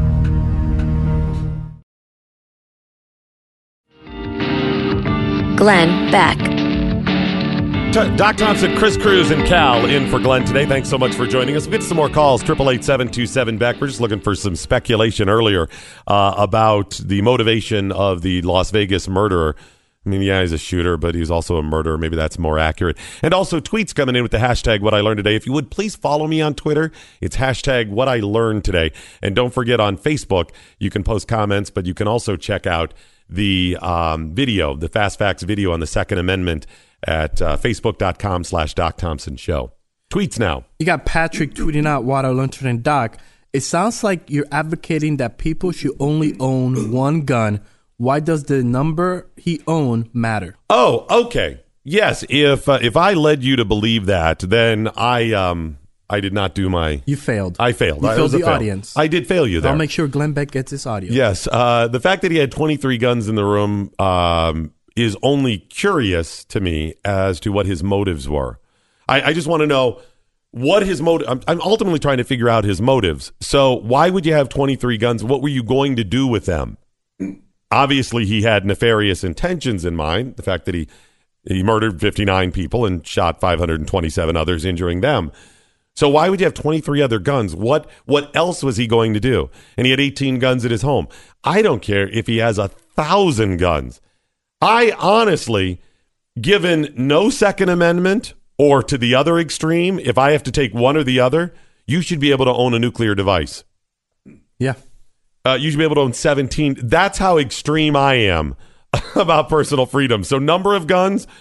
Glenn Beck. T- Doc Thompson, Chris Cruz, and Cal in for Glenn today. Thanks so much for joining us. We'll get some more calls, eight eight eight, seven two seven, Beck. We're just looking for some speculation earlier uh, about the motivation of the Las Vegas murderer. I mean, yeah, he's a shooter, but he's also a murderer. Maybe that's more accurate. And also tweets coming in with the hashtag What I Learned Today. If you would, please follow me on Twitter. It's hashtag What I Learned Today. And don't forget on Facebook, you can post comments, but you can also check out the um, video, the Fast Facts video on the Second Amendment at uh, facebook.com slash Doc Thompson Show. Tweets now. You got Patrick tweeting out what I learned today. Doc, it sounds like you're advocating that people should only own one gun. Why does the number he owned matter? Oh, okay. Yes, if uh, if I led you to believe that, then I um I did not do my... You failed. I failed. You I failed was a the fail. audience. I did fail you there. I'll make sure Glenn Beck gets this audio. Yes. Uh, the fact that he had twenty-three guns in the room um, is only curious to me as to what his motives were. I, I just want to know what his motive... I'm, I'm ultimately trying to figure out his motives. So why would you have twenty-three guns? What were you going to do with them? Obviously, he had nefarious intentions in mind. The fact that he, he murdered fifty-nine people and shot five hundred twenty-seven others, injuring them. So why would you have twenty-three other guns? What what else was he going to do? And he had eighteen guns at his home. I don't care if he has a thousand guns. I honestly, given no Second Amendment or to the other extreme, if I have to take one or the other, you should be able to own a nuclear device. Yeah. Uh, you should be able to own seventeen. That's how extreme I am about personal freedom. So number of guns,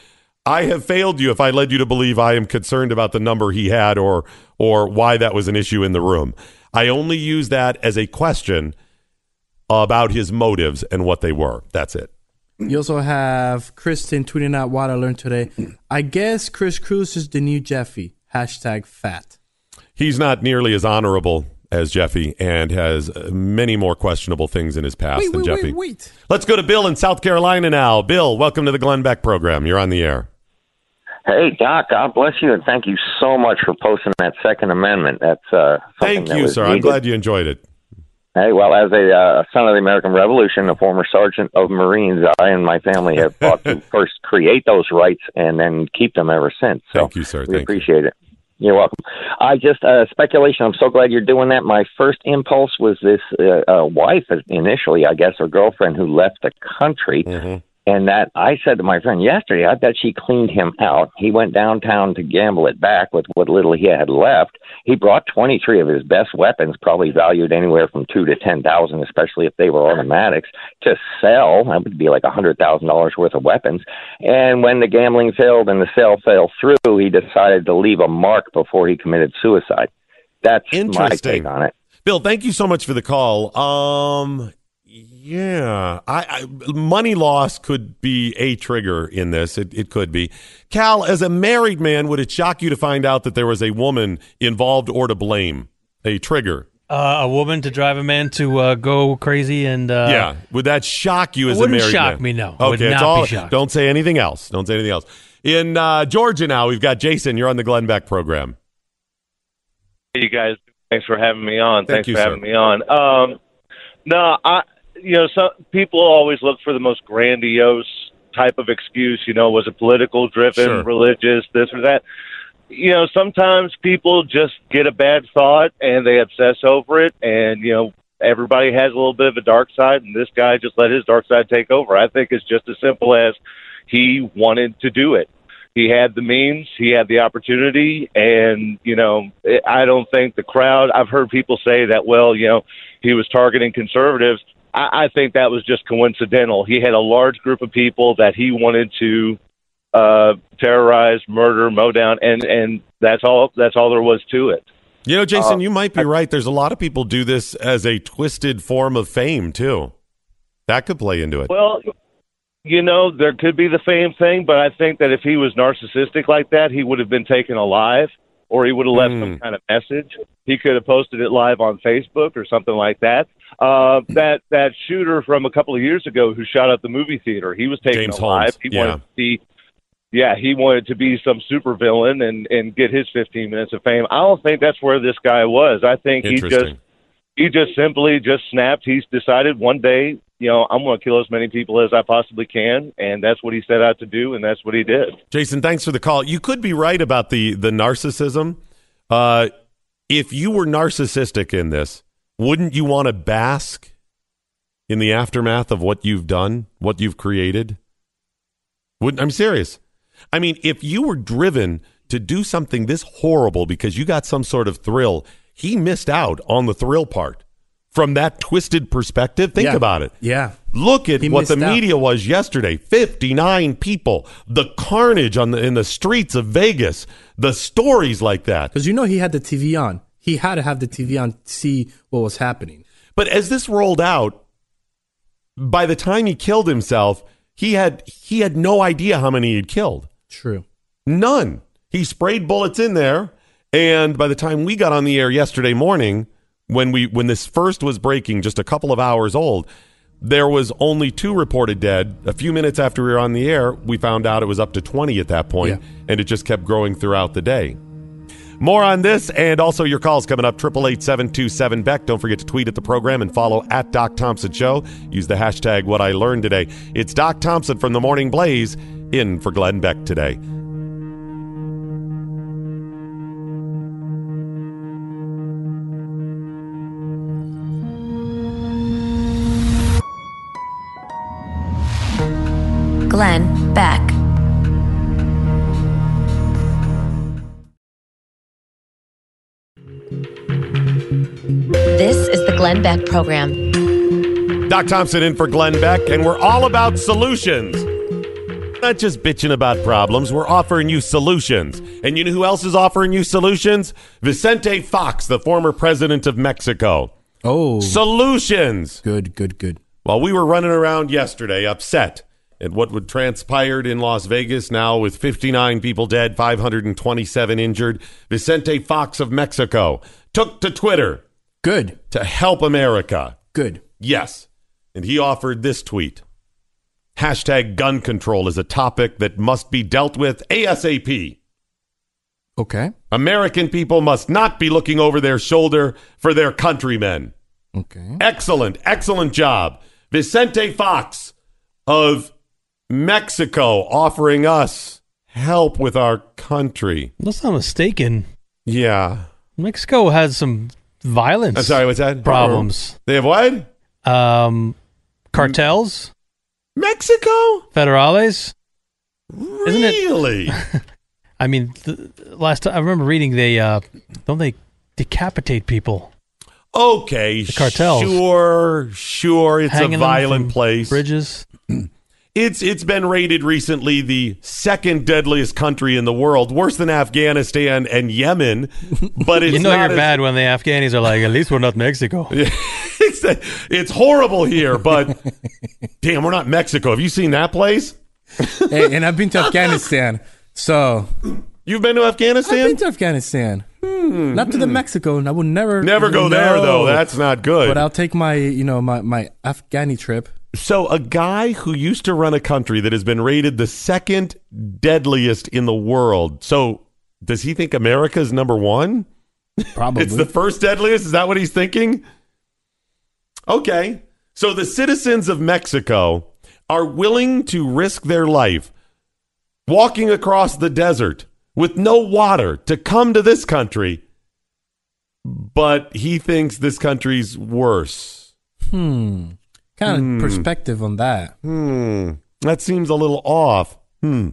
I have failed you if I led you to believe I am concerned about the number he had or or why that was an issue in the room. I only use that as a question about his motives and what they were. That's it. You also have Kristen tweeting out what I learned today. I guess Chris Cruz is the new Jeffy. Hashtag fat. He's not nearly as honorable as Jeffy and has many more questionable things in his past wait, than wait, Jeffy. Wait, wait. Let's go to Bill in South Carolina now. Bill, welcome to the Glenn Beck program. You're on the air. Hey, Doc, God bless you, and thank you so much for posting that Second Amendment. That's uh, Thank that you, was sir. needed. I'm glad you enjoyed it. Hey, well, as a uh, son of the American Revolution, a former sergeant of Marines, I and my family have fought to first create those rights and then keep them ever since. So Thank you, sir. We Thank appreciate you. it. You're welcome. I just, uh, speculation, I'm so glad you're doing that. My first impulse was this uh, uh, wife, initially, I guess, or girlfriend who left the country. Mm-hmm. And that I said to my friend yesterday, I bet she cleaned him out. He went downtown to gamble it back with what little he had left. He brought twenty-three of his best weapons, probably valued anywhere from two to ten thousand, especially if they were automatics, to sell. That would be like a hundred thousand dollars worth of weapons. And when the gambling failed and the sale fell through, he decided to leave a mark before he committed suicide. That's my take on it. Bill, thank you so much for the call. Um. Yeah, I, I money loss could be a trigger in this. It, it could be. Cal, as a married man, would it shock you to find out that there was a woman involved or to blame? A trigger? Uh, a woman to drive a man to uh, go crazy and uh, yeah. Would that shock you as a wouldn't married shock man? me, no. Okay, Would it's not all, be shocked. Don't say anything else. Don't say anything else. In uh, Georgia now, we've got Jason. You're on the Glenn Beck program. Hey, you guys. Thanks for having me on. Thank Thanks you, for having sir. me on. Um, no, I. You know, some people always look for the most grandiose type of excuse. You know, was it political driven, Sure. religious, this or that? You know, sometimes people just get a bad thought and they obsess over it. And, you know, everybody has a little bit of a dark side, and this guy just let his dark side take over. I think it's just as simple as he wanted to do it. He had the means, he had the opportunity, and, you know, I don't think the crowd, I've heard people say that, well, you know, he was targeting conservatives. I think that was just coincidental. He had a large group of people that he wanted to uh, terrorize, murder, mow down, and, and that's all. That's all there was to it. You know, Jason, Uh, you might be right. There's a lot of people do this as a twisted form of fame too. That could play into it. Well, you know, there could be the fame thing, but I think that if he was narcissistic like that, he would have been taken alive, or he would have left Mm. some kind of message. He could have posted it live on Facebook or something like that. Uh, that that shooter from a couple of years ago who shot up the movie theater, he was taken James alive. Holmes, He yeah. wanted to see, yeah, he wanted to be some supervillain and and get his fifteen minutes of fame. I don't think that's where this guy was. I think he just Interesting. he just simply just snapped. He's decided one day, you know, I'm going to kill as many people as I possibly can, and that's what he set out to do, and that's what he did. Jason, thanks for the call. You could be right about the the narcissism. Uh, if you were narcissistic in this, wouldn't you want to bask in the aftermath of what you've done, what you've created? Wouldn't, I'm serious. I mean, if you were driven to do something this horrible because you got some sort of thrill, he missed out on the thrill part. From that twisted perspective, think Yeah. about it. Yeah. Look at He what the missed out. media was yesterday. fifty-nine people. The carnage on the in the streets of Vegas. The stories like that. Because you know he had the T V on. He had to have the T V on to see what was happening. But as this rolled out, by the time he killed himself, he had he had no idea how many he'd killed. True. None. He sprayed bullets in there, and by the time we got on the air yesterday morning, when we when this first was breaking, just a couple of hours old, there was only two reported dead. A few minutes after we were on the air, we found out it was up to twenty at that point, Yeah. and it just kept growing throughout the day. More on this and also your calls coming up, eight eight eight, seven two seven, B E C K. Don't forget to tweet at the program and follow at Doc Thompson Show. Use the hashtag What I Learned Today. It's Doc Thompson from the Morning Blaze in for Glenn Beck today. Glenn Beck. This is the Glenn Beck program. Doc Thompson in for Glenn Beck, and we're all about solutions. Not just bitching about problems, we're offering you solutions. And you know who else is offering you solutions? Vicente Fox, the former president of Mexico. Oh. Solutions. Good, good, good. While we were running around yesterday upset at what would transpired in Las Vegas, now with fifty-nine people dead, five hundred twenty-seven injured, Vicente Fox of Mexico took to Twitter. Good. To help America. Good. Yes. And he offered this tweet. Hashtag gun control is a topic that must be dealt with ASAP. Okay. American people must not be looking over their shoulder for their countrymen. Okay. Excellent, excellent job. Vicente Fox of Mexico offering us help with our country. Unless I'm mistaken, Yeah. Mexico has some violence I'm sorry, what's that? problems. They have what? Um, cartels, Mexico? federales. Really? I mean, the, last time I remember reading, they uh, don't they decapitate people? Okay, The cartels. sure, sure. It's Hanging a them violent from place. Bridges. It's it's been rated recently the second deadliest country in the world, worse than Afghanistan and Yemen. But it's You know not you're as- bad when the Afghanis are like, at least we're not Mexico. it's, it's horrible here, but damn, we're not Mexico. Have you seen that place? Hey, and I've been to Afghanistan. So You've been to Afghanistan? I've been to Afghanistan. Hmm. Not to the Mexico. And I would never Never go there no. though. That's not good. But I'll take my, you know, my my Afghani trip. So a guy who used to run a country that has been rated the second deadliest in the world. So does he think America's number one? Probably. It's the first deadliest? Is that what he's thinking? Okay. So the citizens of Mexico are willing to risk their life walking across the desert with no water to come to this country, but he thinks this country's worse. Hmm. Kind of Hmm. perspective on that. Hmm. That seems a little off. Hmm.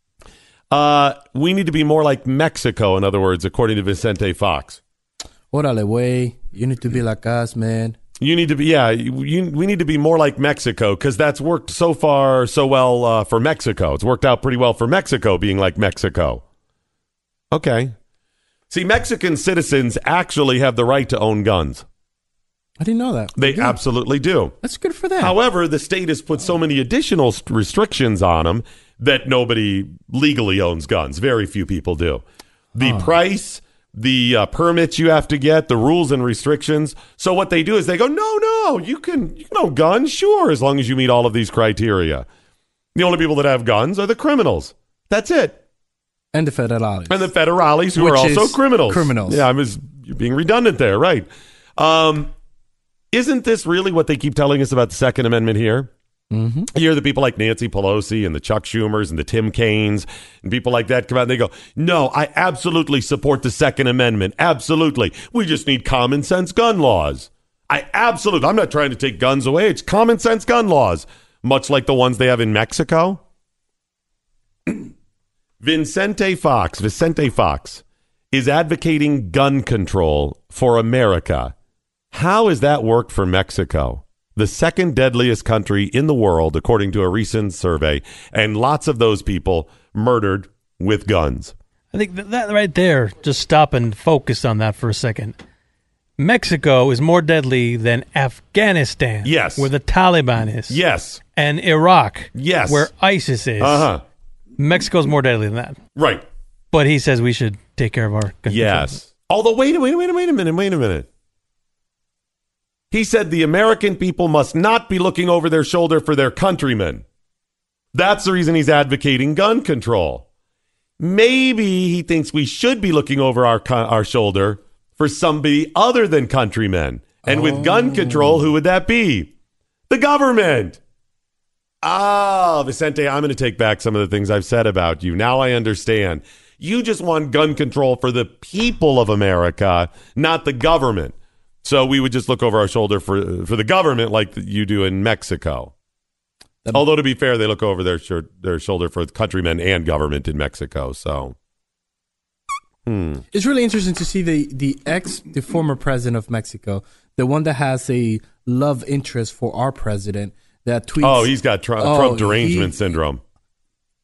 Uh, we need to be more like Mexico, in other words, according to Vicente Fox. Órale, way. You need to be like us, man. You need to be, yeah, you, you, we need to be more like Mexico because that's worked so far so well uh, for Mexico. It's worked out pretty well for Mexico being like Mexico. Okay. See, Mexican citizens actually have the right to own guns. I didn't know that. They Good. absolutely do. That's good for them. However, the state has put so many additional st- restrictions on them that nobody legally owns guns. Very few people do. The Huh. price, the uh, permits you have to get, the rules and restrictions. So what they do is they go, no, no, you can, you can own guns, sure, as long as you meet all of these criteria. The only people that have guns are the criminals. That's it. And the federales. And the federales, who Which are also is criminals. criminals. Yeah, I was you're being redundant there, right? Um, isn't this really what they keep telling us about the Second Amendment here? Mm-hmm. You hear the people like Nancy Pelosi and the Chuck Schumers and the Tim Kaines and people like that come out and they go, no, I absolutely support the Second Amendment. Absolutely. We just need common sense gun laws. I absolutely, I'm not trying to take guns away. It's common sense gun laws, much like the ones they have in Mexico. Vicente Fox, Vicente Fox is advocating gun control for America. How has that worked for Mexico? The second deadliest country in the world, according to a recent survey, and lots of those people murdered with guns. I think that, that right there, just stop and focus on that for a second. Mexico is more deadly than Afghanistan. Yes. Where the Taliban is. Yes. And Iraq. Yes. Where ISIS is. Uh-huh. Mexico's more deadly than that. Right. But he says we should take care of our gun Yes. Although, wait, wait, wait, wait a minute, wait a minute. He said the American people must not be looking over their shoulder for their countrymen. That's the reason he's advocating gun control. Maybe he thinks we should be looking over our co- our shoulder for somebody other than countrymen. And Oh. with gun control, who would that be? The government. Ah, Vicente, I'm going to take back some of the things I've said about you. Now I understand. You just want gun control for the people of America, not the government. So we would just look over our shoulder for for the government like you do in Mexico. That- Although, to be fair, they look over their shir- their shoulder for countrymen and government in Mexico. So, hmm. It's really interesting to see the, the ex, the former president of Mexico, the one that has a love interest for our president that tweets. Oh, he's got tr- Oh, Trump derangement he- syndrome.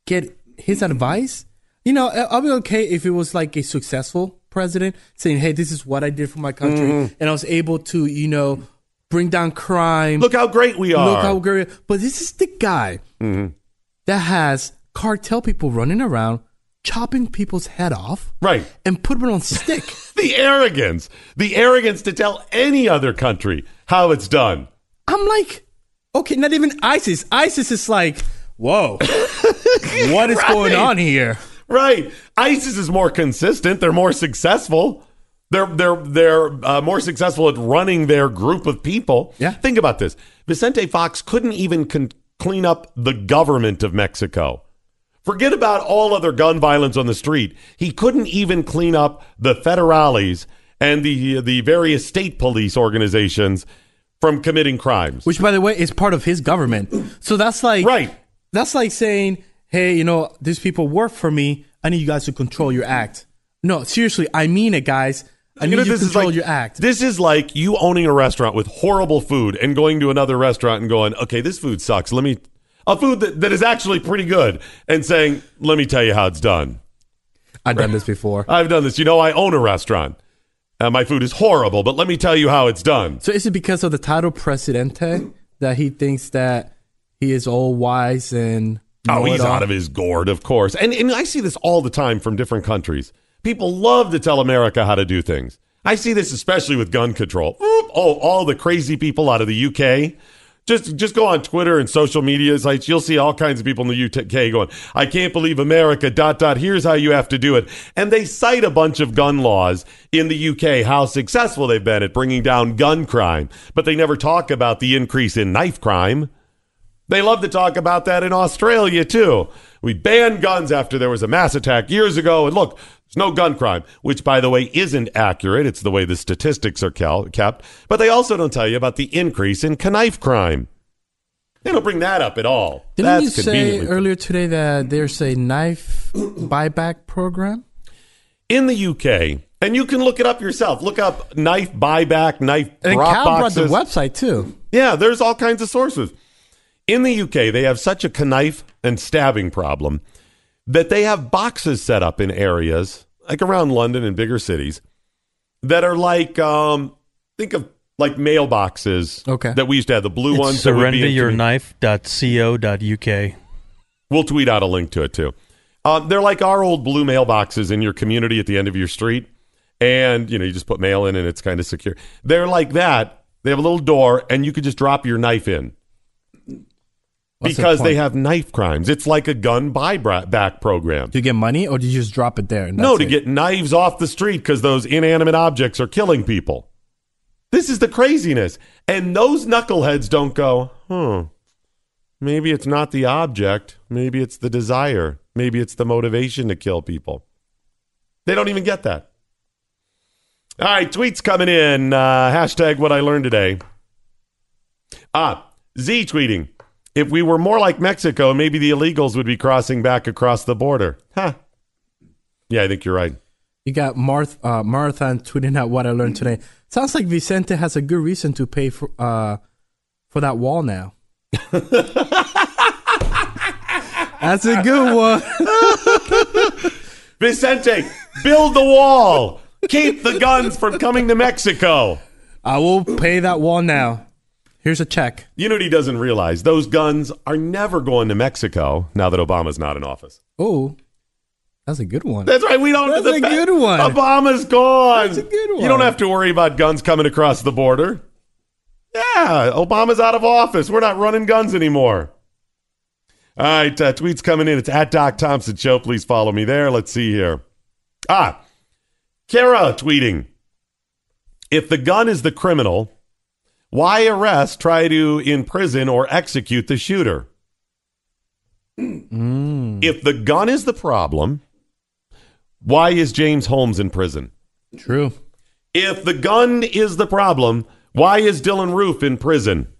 get his advice. You know, I'll be okay if it was like a successful president saying, hey, this is what I did for my country. Mm-hmm. And I was able to, you know, bring down crime. Look how great we are. Look how great. But this is the guy mm-hmm. that has cartel people running around, chopping people's head off. Right. And put them on stick. The arrogance. The arrogance to tell any other country how it's done. I'm like, okay, not even ISIS. ISIS is like, whoa, what is right. going on here? Right. ISIS is more consistent. They're more successful. They're they're they're uh, more successful at running their group of people. Yeah. Think about this. Vicente Fox couldn't even con- clean up the government of Mexico. Forget about all other gun violence on the street. He couldn't even clean up the federales and the the various state police organizations from committing crimes. Which, by the way, is part of his government. So that's like right. That's like saying, hey, you know, these people work for me. I need you guys to control your act. No, seriously, I mean it, guys. I you need know, you to control like, your act. This is like you owning a restaurant with horrible food and going to another restaurant and going, okay, this food sucks. Let me, a food that, that is actually pretty good, and saying, let me tell you how it's done. I've done this before. I've done this. You know, I own a restaurant. Uh, my food is horrible, but let me tell you how it's done. So is it because of the title Presidente that he thinks that he is all wise and... Oh, he's out of his gourd, of course. And and I see this all the time from different countries. People love to tell America how to do things. I see this especially with gun control. Oh, all the crazy people out of the U K. Just just go on Twitter and social media sites. You'll see all kinds of people in the U K going, I can't believe America, dot, dot, here's how you have to do it. And they cite a bunch of gun laws in the U K, how successful they've been at bringing down gun crime. But they never talk about the increase in knife crime. They love to talk about that in Australia, too. We banned guns after there was a mass attack years ago, and look, there's no gun crime, which, by the way, isn't accurate. It's the way the statistics are kept. But they also don't tell you about the increase in knife crime. They don't bring that up at all. Didn't you say earlier today that there's a knife buyback program? In the U K, and you can look it up yourself. Look up knife buyback, knife and drop Cal boxes. brought the website, too. Yeah, there's all kinds of sources. In the U K, they have such a knife and stabbing problem that they have boxes set up in areas, like around London and bigger cities, that are like, um, think of like mailboxes okay. that we used to have, the blue it's ones. surrender your knife dot co dot U K. We'll tweet out a link to it, too. Uh, they're like our old blue mailboxes in your community at the end of your street. And, you know, you just put mail in and it's kind of secure. They're like that. They have a little door, and you could just drop your knife in. What's because they have knife crimes. It's like a gun buyback program. Do you get money, or do you just drop it there? And no, to it? get knives off the street because those inanimate objects are killing people. This is the craziness. And those knuckleheads don't go, huh, maybe it's not the object. Maybe it's the desire. Maybe it's the motivation to kill people. They don't even get that. All right, tweets coming in. Uh, hashtag what I learned today. Ah, Z tweeting. If we were more like Mexico, maybe the illegals would be crossing back across the border. Huh. Yeah, I think you're right. You got Marth, uh, Marathon tweeting out what I learned today. Sounds like Vicente has a good reason to pay for uh, for that wall now. That's a good one. Vicente, build the wall. Keep the guns from coming to Mexico. I will pay that wall now. Here's a check. You know what he doesn't realize? Those guns are never going to Mexico now that Obama's not in office. Oh, that's a good one. That's right. We don't. That's the, a good one. Obama's gone. That's a good one. You don't have to worry about guns coming across the border. Yeah, Obama's out of office. We're not running guns anymore. All right, uh, tweets coming in. It's at Doc Thompson Show. Please follow me there. Let's see here. Ah, Kara tweeting. If the gun is the criminal, why arrest, try to imprison, or execute the shooter? Mm. If the gun is the problem, why is James Holmes in prison? True. If the gun is the problem, why is Dylan Roof in prison?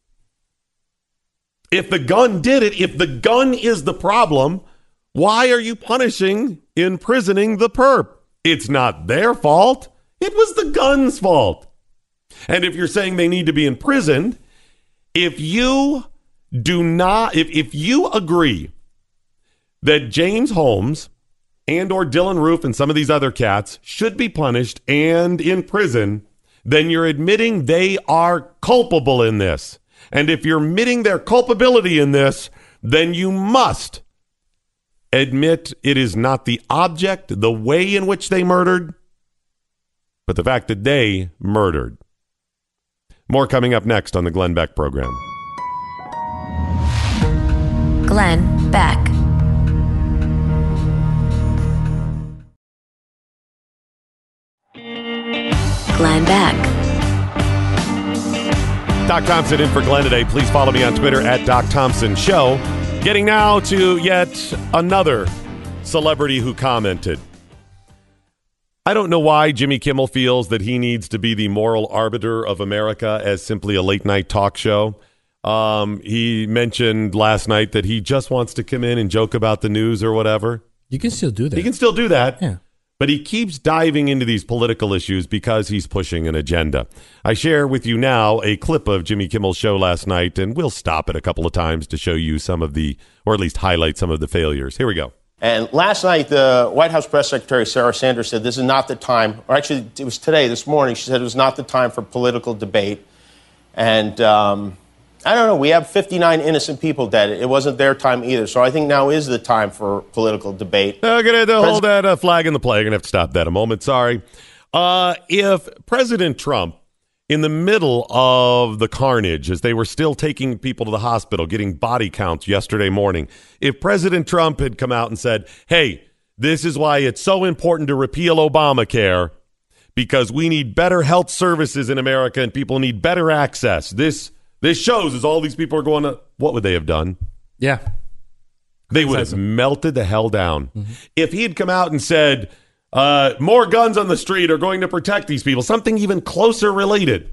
If the gun did it, if the gun is the problem, why are you punishing, imprisoning the perp? It's not their fault. It was the gun's fault. And if you're saying they need to be imprisoned, if you do not, if, if you agree that James Holmes and or Dylan Roof and some of these other cats should be punished and in prison, then you're admitting they are culpable in this. And if you're admitting their culpability in this, then you must admit it is not the object, the way in which they murdered, but the fact that they murdered. More coming up next on the Glenn Beck program. Glenn Beck. Glenn Beck. Doc Thompson in for Glenn today. Please follow me on Twitter at Doc Thompson Show. Getting now to yet another celebrity who commented. I don't know why Jimmy Kimmel feels that he needs to be the moral arbiter of America as simply a late night talk show. Um, he mentioned last night that he just wants to come in and joke about the news or whatever. You can still do that. He can still do that. Yeah. But he keeps diving into these political issues because he's pushing an agenda. I share with you now a clip of Jimmy Kimmel's show last night, and we'll stop it a couple of times to show you some of the, or at least highlight some of the failures. Here we go. And last night, the White House Press Secretary Sarah Sanders said this is not the time, or actually it was today, this morning, she said it was not the time for political debate. And um, I don't know, we have fifty-nine innocent people dead. It wasn't their time either. So I think now is the time for political debate. I'm going to hold that uh, flag in the play. I'm going to have to stop that a moment. Sorry. Uh, if President Trump, in the middle of the carnage, as they were still taking people to the hospital, getting body counts yesterday morning, if President Trump had come out and said, hey, this is why it's so important to repeal Obamacare, because we need better health services in America and people need better access. This this shows as all these people are going to, what would they have done? Yeah. They would have melted the hell down. Mm-hmm. If he had come out and said, uh, more guns on the street are going to protect these people, something even closer related,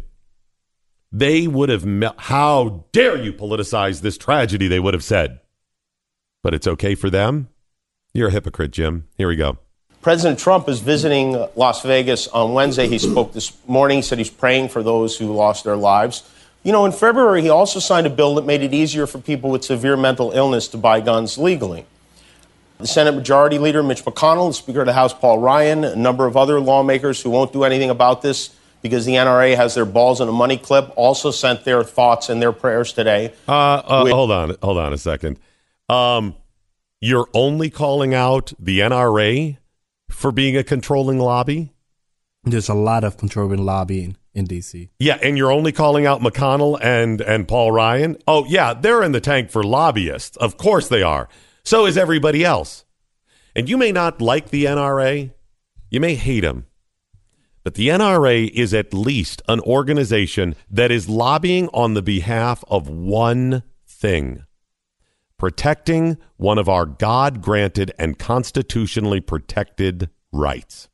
they would have, mel- how dare you politicize this tragedy, they would have said. But it's okay for them? You're a hypocrite, Jim. Here we go. President Trump is visiting Las Vegas on Wednesday. He spoke this morning. He said he's praying for those who lost their lives. You know, in February, he also signed a bill that made it easier for people with severe mental illness to buy guns legally. The Senate Majority Leader, Mitch McConnell, the Speaker of the House, Paul Ryan, a number of other lawmakers who won't do anything about this because the N R A has their balls in a money clip, also sent their thoughts and their prayers today. Uh, uh, with- hold on. Hold on a second. Um, you're only calling out the N R A for being a controlling lobby? There's a lot of controlling lobbying in D C. Yeah, and you're only calling out McConnell and, and Paul Ryan? Oh, yeah, they're in the tank for lobbyists. Of course they are. So is everybody else. And you may not like the N R A. You may hate them. But the N R A is at least an organization that is lobbying on the behalf of one thing: protecting one of our God-granted and constitutionally protected rights.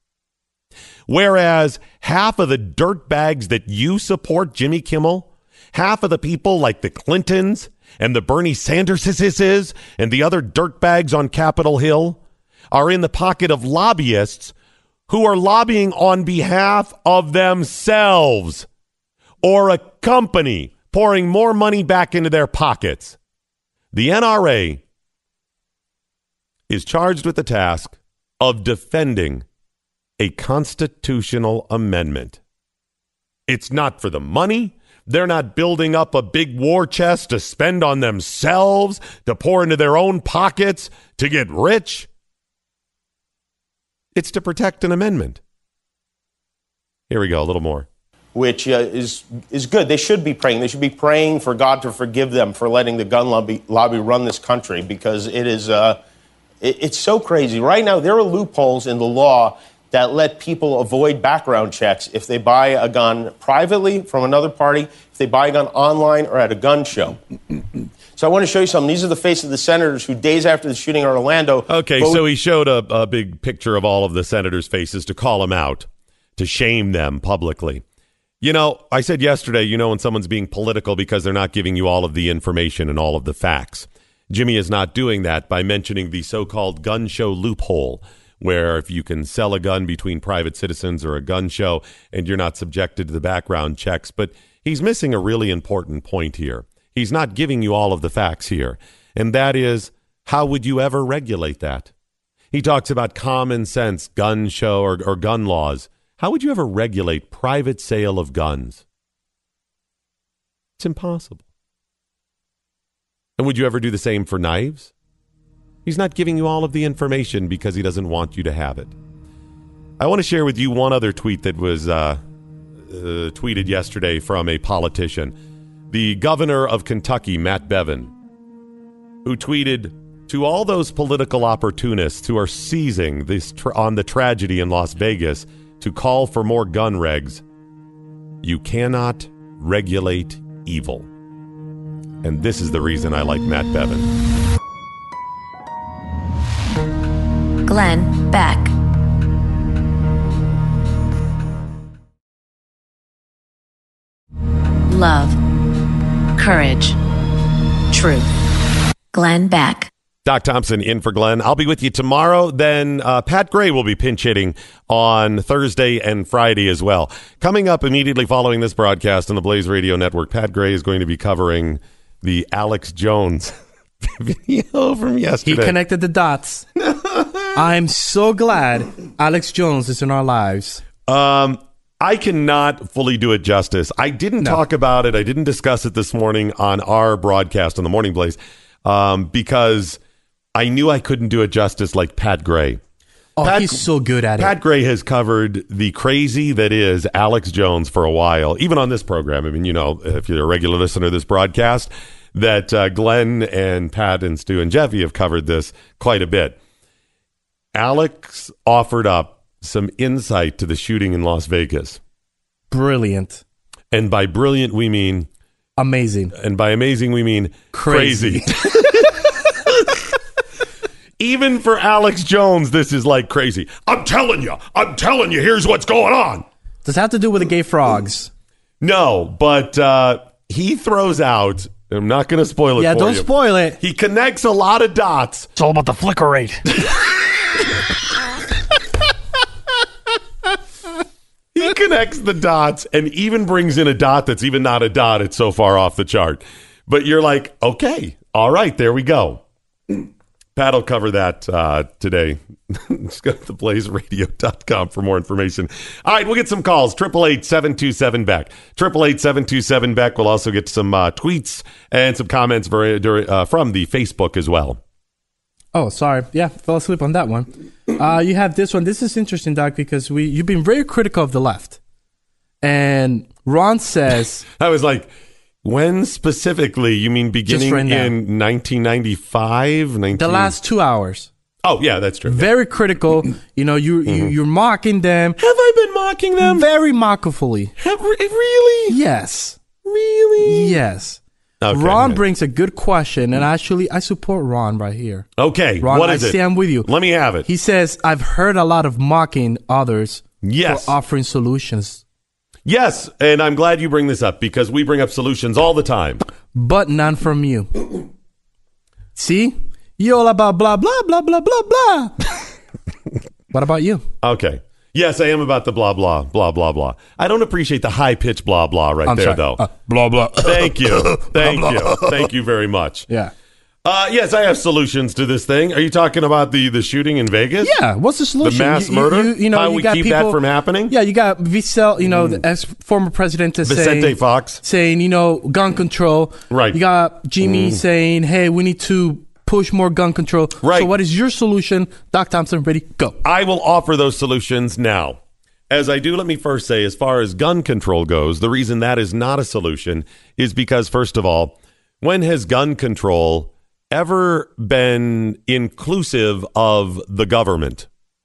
Whereas half of the dirtbags that you support, Jimmy Kimmel, half of the people like the Clintons and the Bernie Sanderses and the other dirtbags on Capitol Hill are in the pocket of lobbyists who are lobbying on behalf of themselves or a company pouring more money back into their pockets. The N R A is charged with the task of defending a constitutional amendment. It's not for the money. They're not building up a big war chest to spend on themselves, to pour into their own pockets, to get rich. It's to protect an amendment. Here we go, a little more. Which uh, is is good. They should be praying. They should be praying for God to forgive them for letting the gun lobby, lobby run this country, because it is uh, it, it's so crazy. Right now, there are loopholes in the law that let people avoid background checks if they buy a gun privately from another party, if they buy a gun online or at a gun show. So I want to show you something. These are the faces of the senators who, days after the shooting in Orlando... Okay, so he showed a, a big picture of all of the senators' faces to call them out, to shame them publicly. You know, I said yesterday, you know when someone's being political because they're not giving you all of the information and all of the facts. Jimmy is not doing that by mentioning the so-called gun show loophole, where if you can sell a gun between private citizens or a gun show and you're not subjected to the background checks. But he's missing a really important point here. He's not giving you all of the facts here. And that is How would you ever regulate that? He talks about common sense gun show or, or gun laws. How would you ever regulate private sale of guns? It's impossible. And would you ever do the same for knives? He's not giving you all of the information because he doesn't want you to have it. I want to share with you one other tweet that was uh, uh, tweeted yesterday from a politician. The governor of Kentucky, Matt Bevin, who tweeted, to all those political opportunists who are seizing this tra- on the tragedy in Las Vegas to call for more gun regs, you cannot regulate evil. And this is the reason I like Matt Bevin. Glenn Beck. Love. Courage. Truth. Glenn Beck. Doc Thompson in for Glenn. I'll be with you tomorrow. Then uh, Pat Gray will be pinch hitting on Thursday and Friday as well. Coming up immediately following this broadcast on the Blaze Radio Network, Pat Gray is going to be covering the Alex Jones video from yesterday. He connected the dots. I'm so glad Alex Jones is in our lives. Um, I cannot fully do it justice. I didn't no. talk about it. I didn't discuss it this morning on our broadcast on the Morning Blaze um, because I knew I couldn't do it justice like Pat Gray. Oh, Pat, he's so good at Pat it. Pat Gray has covered the crazy that is Alex Jones for a while, even on this program. I mean, you know, if you're a regular listener to this broadcast, that uh, Glenn and Pat and Stu and Jeffy have covered this quite a bit. Alex offered up some insight to the shooting in Las Vegas. Brilliant. And by brilliant, we mean... amazing. And by amazing, we mean crazy. crazy. Even for Alex Jones, this is like crazy. I'm telling you. I'm telling you. Here's what's going on. Does it have to do with the gay frogs? No, but uh, he throws out... I'm not going to spoil it yeah, for don't you. spoil it. He connects a lot of dots. It's all about the flicker rate. He connects the dots and even brings in a dot that's even not a dot. It's so far off the chart. But you're like, okay, all right, there we go. Pat will cover that uh, today. Just go to the blaze radio dot com for more information. All right, we'll get some calls. eight eight eight, seven two seven, B E C K. eight eight eight, seven two seven, B E C K. We'll also get some uh, tweets and some comments very, uh, from the Facebook as well. Oh, sorry. Yeah, fell asleep on that one. Uh, you have this one. This is interesting, Doc, because we you've been very critical of the left. And Ron says... I was like... When specifically? You mean beginning right in nineteen ninety-five? nineteen The last two hours. Oh, yeah, that's true. Very critical. You know, you, mm-hmm. you, you're mocking them. Have I been mocking them? Very mockfully. Have, really? Yes. Really? Yes. Okay, Ron okay. brings a good question, and actually, I support Ron right here. Okay, Ron, what is I it? stand with you. Let me have it. He says, I've heard a lot of mocking others yes. for offering solutions. Yes, and I'm glad you bring this up because we bring up solutions all the time. But none from you. See? You all about blah, blah, blah, blah, blah, blah. What about you? Okay. Yes, I am about the blah, blah, blah, blah, blah. I don't appreciate the high-pitched blah, blah right I'm there, sorry. though. Uh, blah, blah. Thank you. Thank blah, you. blah. Thank you very much. Yeah. Uh, yes, I have solutions to this thing. Are you talking about the, the shooting in Vegas? Yeah. What's the solution? The mass you, murder? You, you know, How you we got keep people, that from happening? Yeah, you got Vicel, you know, mm. the ex former president is Vicente saying, Fox. saying, you know, gun control. Right. You got Jimmy mm. saying, hey, we need to push more gun control. Right. So what is your solution? Doc Thompson, ready? Go. I will offer those solutions now. As I do, let me first say, as far as gun control goes, the reason that is not a solution is because, first of all, when has gun control ever been inclusive of the government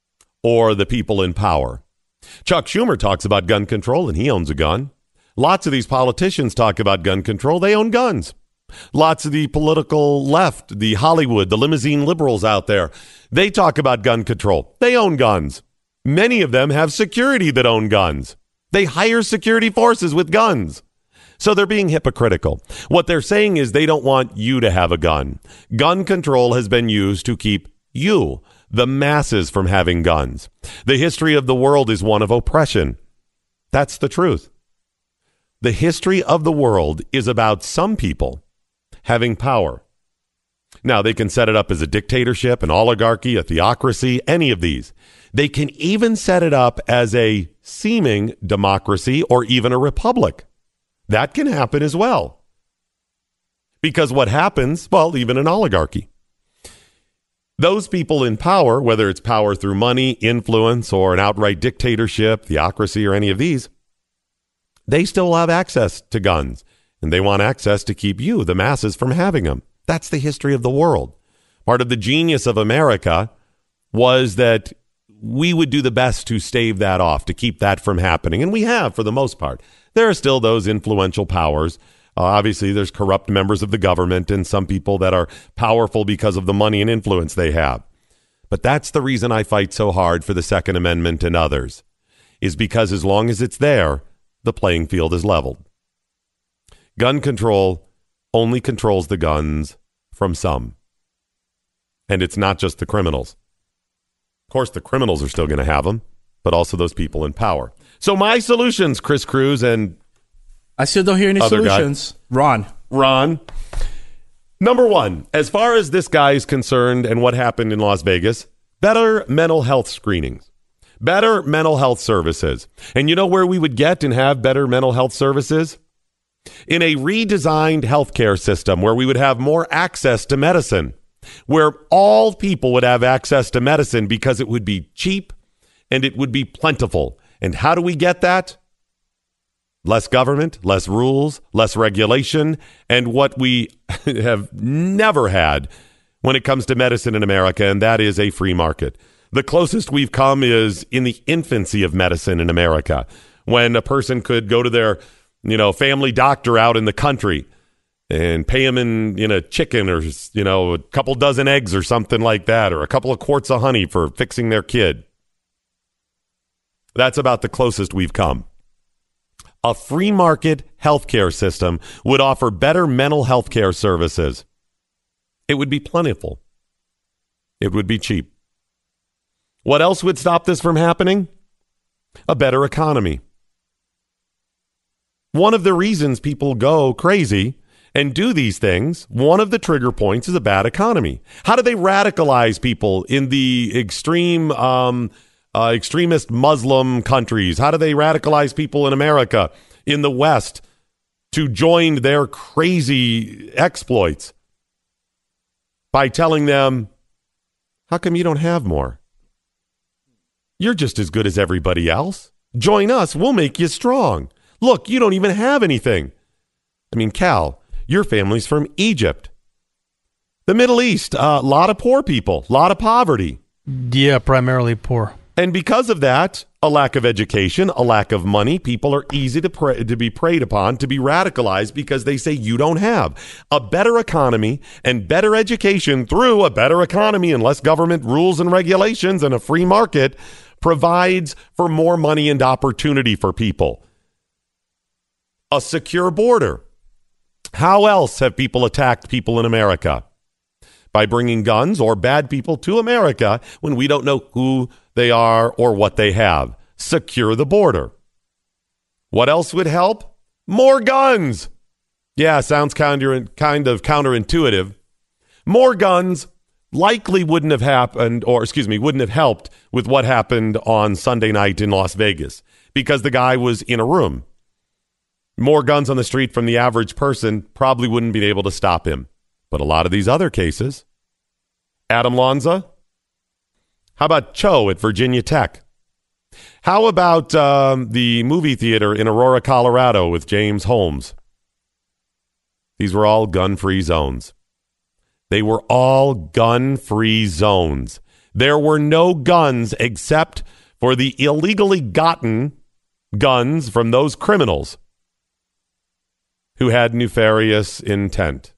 or the people in power? Chuck Schumer talks about gun control, and he owns a gun. Lots of these politicians talk about gun control. They own guns. Lots of the political left, the Hollywood, the limousine liberals out there, they talk about gun control. They own guns. Many of them have security that own guns. They hire security forces with guns. So they're being hypocritical. What they're saying is they don't want you to have a gun. Gun control has been used to keep you, the masses, from having guns. The history of the world is one of oppression. That's the truth. The history of the world is about some people having power. Now, they can set it up as a dictatorship, an oligarchy, a theocracy, any of these. They can even set it up as a seeming democracy or even a republic. That can happen as well. Because what happens, well, even an oligarchy, those people in power, whether it's power through money, influence, or an outright dictatorship, theocracy, or any of these, they still have access to guns. And they want access to keep you, the masses, from having them. That's the history of the world. Part of the genius of America was that we would do the best to stave that off, to keep that from happening. And we have, for the most part. There are still those influential powers. Uh, obviously, there's corrupt members of the government and some people that are powerful because of the money and influence they have. But that's the reason I fight so hard for the Second Amendment and others, is because as long as it's there, the playing field is leveled. Gun control only controls the guns from some. And it's not just the criminals. Of course, the criminals are still going to have them, but also those people in power. So my solutions, Chris Cruz and I still don't hear any solutions. Guy. Ron. Ron. Number one, as far as this guy is concerned and what happened in Las Vegas, better mental health screenings, better mental health services. And you know where we would get and have better mental health services? In a redesigned healthcare system where we would have more access to medicine, where all people would have access to medicine because it would be cheap and it would be plentiful. And how do we get that? Less government, less rules, less regulation, and what we have never had when it comes to medicine in America, and that is a free market. The closest we've come is in the infancy of medicine in America, when a person could go to their, you know, family doctor out in the country and pay him in, in a chicken or, you know, a couple dozen eggs or something like that, or a couple of quarts of honey for fixing their kid. That's about the closest we've come. A free market healthcare system would offer better mental health care services. It would be plentiful. It would be cheap. What else would stop this from happening? A better economy. One of the reasons people go crazy and do these things, one of the trigger points is a bad economy. How do they radicalize people in the extreme um Uh, extremist Muslim countries? How do they radicalize people in America, in the West, to join their crazy exploits? By telling them, how come you don't have more? You're just as good as everybody else. Join us. We'll make you strong. Look, you don't even have anything. I mean, Cal, your family's from Egypt. The Middle East, a uh, lot of poor people, a lot of poverty. Yeah, primarily poor. And because of that, a lack of education, a lack of money, people are easy to pray, to be preyed upon, to be radicalized because they say you don't have. A better economy and better education through a better economy and less government rules and regulations and a free market provides for more money and opportunity for people. A secure border. How else have people attacked people in America? By bringing guns or bad people to America when we don't know who they are or what they have. Secure the border. What else would help? More guns. Yeah, sounds counter, kind of counterintuitive. More guns likely wouldn't have happened, or excuse me, wouldn't have helped with what happened on Sunday night in Las Vegas because the guy was in a room. More guns on the street from the average person probably wouldn't be able to stop him. But a lot of these other cases, Adam Lanza, how about Cho at Virginia Tech? How about um, the movie theater in Aurora, Colorado with James Holmes? These were all gun-free zones. They were all gun-free zones. There were no guns except for the illegally gotten guns from those criminals who had nefarious intent.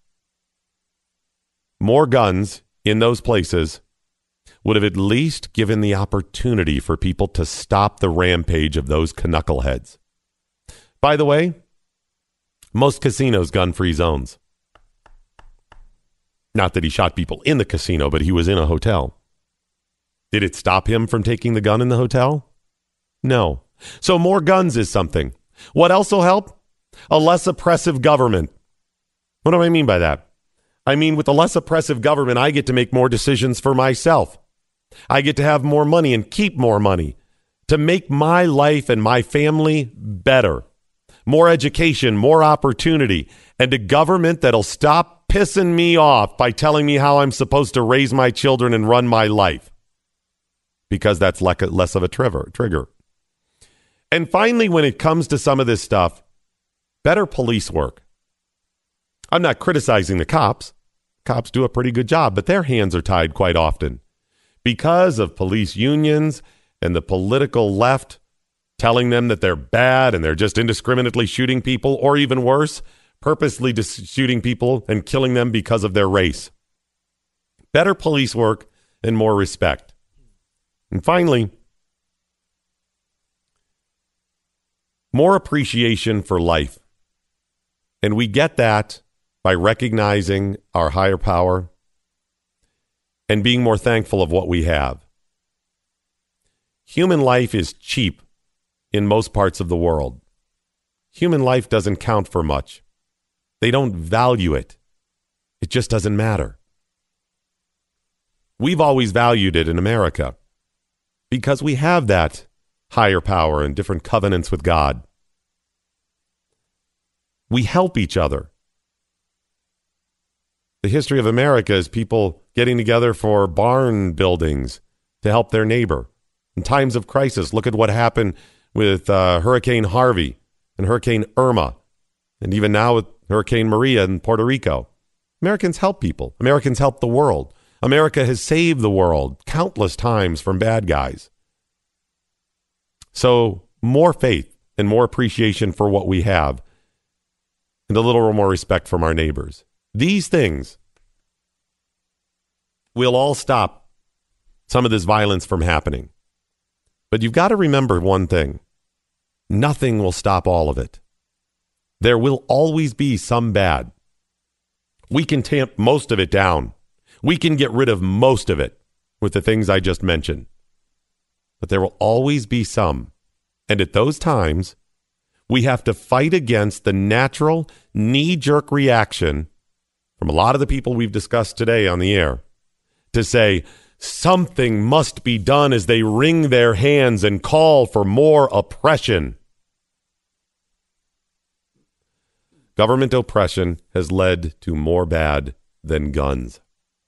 More guns in those places would have at least given the opportunity for people to stop the rampage of those knuckleheads. By the way, most casinos gun-free zones. Not that he shot people in the casino, but he was in a hotel. Did it stop him from taking the gun in the hotel? No. So more guns is something. What else will help? A less oppressive government. What do I mean by that? I mean, with a less oppressive government, I get to make more decisions for myself. I get to have more money and keep more money to make my life and my family better. More education, more opportunity, and a government that'll stop pissing me off by telling me how I'm supposed to raise my children and run my life. Because that's less of a trigger. And finally, when it comes to some of this stuff, better police work. I'm not criticizing the cops. Cops do a pretty good job, but their hands are tied quite often because of police unions and the political left telling them that they're bad and they're just indiscriminately shooting people, or even worse, purposely dis- shooting people and killing them because of their race. Better police work and more respect. And finally, more appreciation for life. And we get that by recognizing our higher power and being more thankful of what we have. Human life is cheap in most parts of the world. Human life doesn't count for much. They don't value it. It just doesn't matter. We've always valued it in America because we have that higher power and different covenants with God. We help each other. The history of America is people getting together for barn buildings to help their neighbor. In times of crisis, look at what happened with uh, Hurricane Harvey and Hurricane Irma, and even now with Hurricane Maria in Puerto Rico. Americans help people. Americans help the world. America has saved the world countless times from bad guys. So more faith and more appreciation for what we have, and a little more respect from our neighbors. These things will all stop some of this violence from happening. But you've got to remember one thing. Nothing will stop all of it. There will always be some bad. We can tamp most of it down. We can get rid of most of it with the things I just mentioned. But there will always be some. And at those times, we have to fight against the natural knee-jerk reaction from a lot of the people we've discussed today on the air to say, something must be done as they wring their hands and call for more oppression. Government oppression has led to more bad than guns.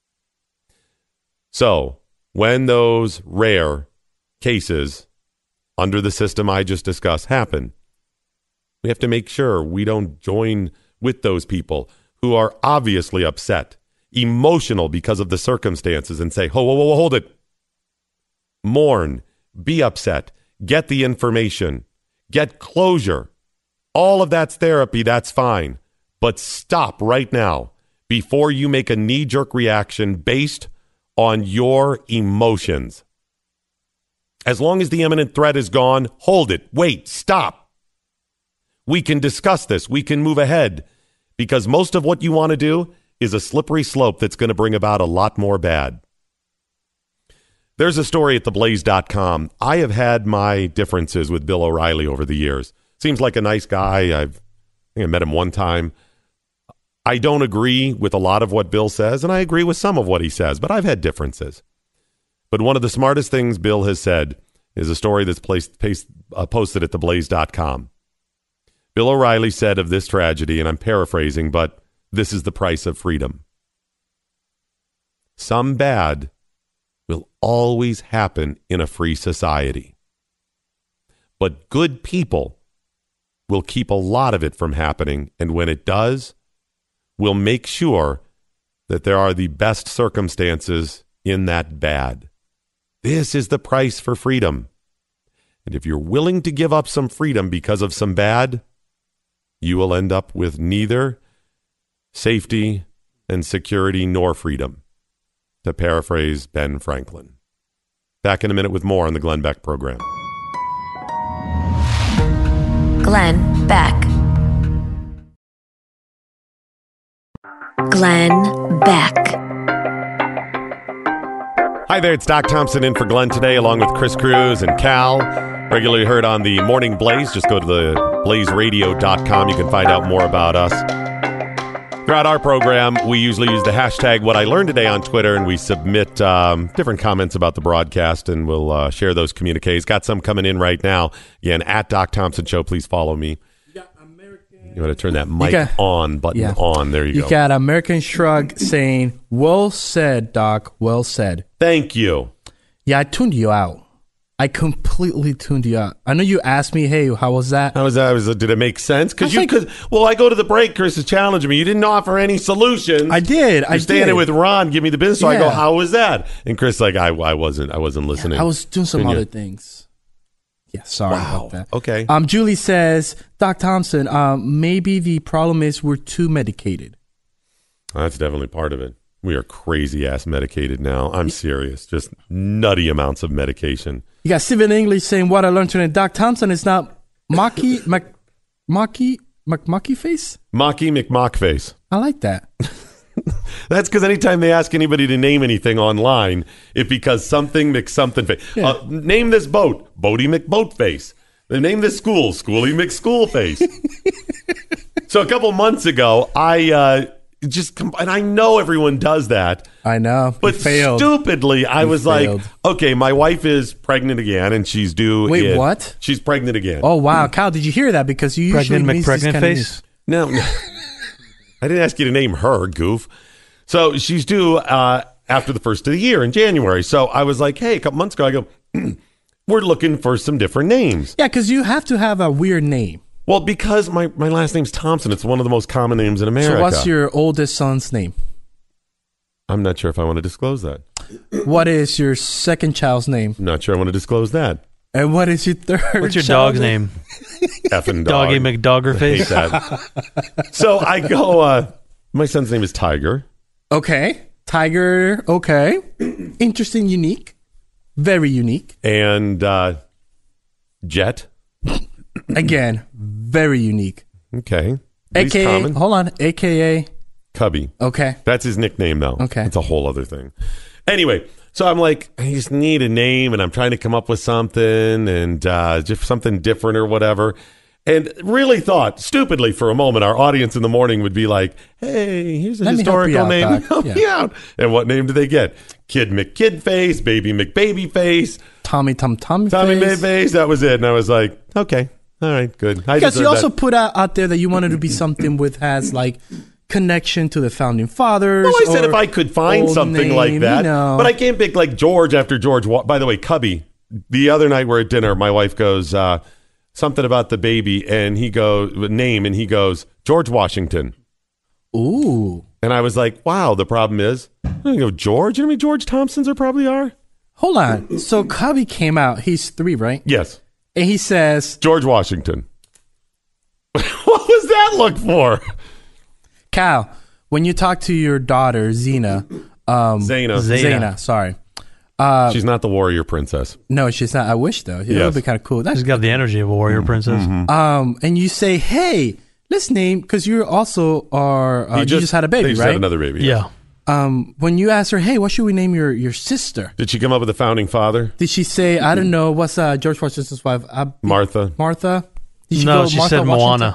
So, when those rare cases under the system I just discussed happen, we have to make sure we don't join with those people who are obviously upset, emotional because of the circumstances, and say, whoa, whoa, whoa, hold it. Mourn, be upset, get the information, get closure. All of that's therapy, that's fine. But stop right now before you make a knee-jerk reaction based on your emotions. As long as the imminent threat is gone, hold it. Wait, stop. We can discuss this. We can move ahead. Because most of what you want to do is a slippery slope that's going to bring about a lot more bad. There's a story at the blaze dot com. I have had my differences with Bill O'Reilly over the years. Seems like a nice guy. I've I think I met him one time. I don't agree with a lot of what Bill says, and I agree with some of what he says, but I've had differences. But one of the smartest things Bill has said is a story that's placed, paste, uh, posted at the blaze dot com. Bill O'Reilly said of this tragedy, and I'm paraphrasing, but this is the price of freedom. Some bad will always happen in a free society. But good people will keep a lot of it from happening, and when it does, we'll make sure that there are the best circumstances in that bad. This is the price for freedom. And if you're willing to give up some freedom because of some bad, you will end up with neither safety and security nor freedom, to paraphrase Ben Franklin. Back in a minute with more on the Glenn Beck program. Glenn Beck. Glenn Beck. Hi there, it's Doc Thompson in for Glenn today, along with Chris Cruz and Cal. Regularly heard on the Morning Blaze. Just go to the blaze radio dot com. You can find out more about us. Throughout our program, we usually use the hashtag What I Learned Today on Twitter, and we submit um, different comments about the broadcast, and we'll uh, share those communiques. Got some coming in right now. Again, at Doc Thompson Show, please follow me. You want to turn that mic got, on button yeah. on. There you, you go. You got American Shrug saying, well said, Doc, well said. Thank you. Yeah, I tuned you out. I completely tuned you out. I know you asked me, hey, how was that? How was that? Was, did it make sense? Because you like, could. Well, I go to the break. Chris is challenging me. You didn't offer any solutions. I did. You're I standing did. with Ron. Give me the business. So yeah. I go, how was that? And Chris like, I, I wasn't. I wasn't listening. Yeah, I was doing some Couldn't other you? things. Yeah, sorry wow. about that. Okay. Um, Julie says, Doc Thompson, um, maybe the problem is we're too medicated. That's definitely part of it. We are crazy ass medicated now. I'm serious. Just nutty amounts of medication. You got Steven English saying, what I learned today, Doc Thompson is not Mocky, Mac, Mocky, McMucky face? Mocky McMockface. I like that. That's because anytime they ask anybody to name anything online, it because something McSomething face. Yeah. Uh, name this boat, Boaty McBoatface. They name this school, Schooly McSchoolface. So a couple months ago, I uh, just, and I know everyone does that. I know. But failed. stupidly, I You was failed. like, okay, my wife is pregnant again, and she's due. Wait, in, what? She's pregnant again. Oh, wow. Kyle, did you hear that? Because you usually Pregnant miss this McPregnant kind of face? news. No, no. I didn't ask you to name her, goof. So she's due uh, after the first of the year in January. So I was like, hey, a couple months ago, I go, we're looking for some different names. Yeah, because you have to have a weird name. Well, because my, my last name's Thompson. It's one of the most common names in America. So what's your oldest son's name? I'm not sure if I want to disclose that. What is your second child's name? I'm not sure I want to disclose that. And what is your third What's your child's dog's name? Effing dog. Doggy McDoggerface. Hate that. So I go, uh, my son's name is Tiger. Okay. Tiger. Okay. Interesting, unique. Very unique. And uh, Jet. Again, very unique. Okay. A Least K A, common. hold on, A K A. Cubby. Okay. That's his nickname, though. Okay. It's a whole other thing. Anyway, so I'm like, I just need a name, and I'm trying to come up with something, and uh, just something different or whatever. And really thought, stupidly for a moment, our audience in the morning would be like, hey, here's a Let me help you historical out, name. Doc. Help Yeah. me out. And what name do they get? Kid McKidface, Baby McBabyface, Tommy Tom Tommy Tommy Face. Mayface. That was it. And I was like, okay, all right, good. I Because you deserve also that. put out, out there that you wanted to be something with has like connection to the founding fathers. No, I said or if I could find old something name, like that. you know. But I can't pick like George after George. Wa- By the way, Cubby, the other night we're at dinner, my wife goes, uh, something about the baby, and he goes, name, and he goes, George Washington. Ooh. And I was like, wow, the problem is, I'm going to go, George? You know how many George Thompsons there probably are? Hold on. So Cubby came out. He's three, right? Yes. And he says, George Washington. What was that look for? Cal, when you talk to your daughter, Zena, um, Zaina. Zaina, sorry. Uh, She's not the warrior princess. no, she's not. I wish, though. It Yes. would be kind of cool. That's She's got the energy of a warrior princess. Um, and you say, hey, let's name, because you also are, uh, He you just had a baby, they just right? had another baby. Yeah. Um, when you ask her, hey, what should we name your, your sister? Did she come up with the founding father? Did she say, I don't know, what's uh, George Washington's wife? Uh, Martha. Martha? Did No, go she Martha said Washington?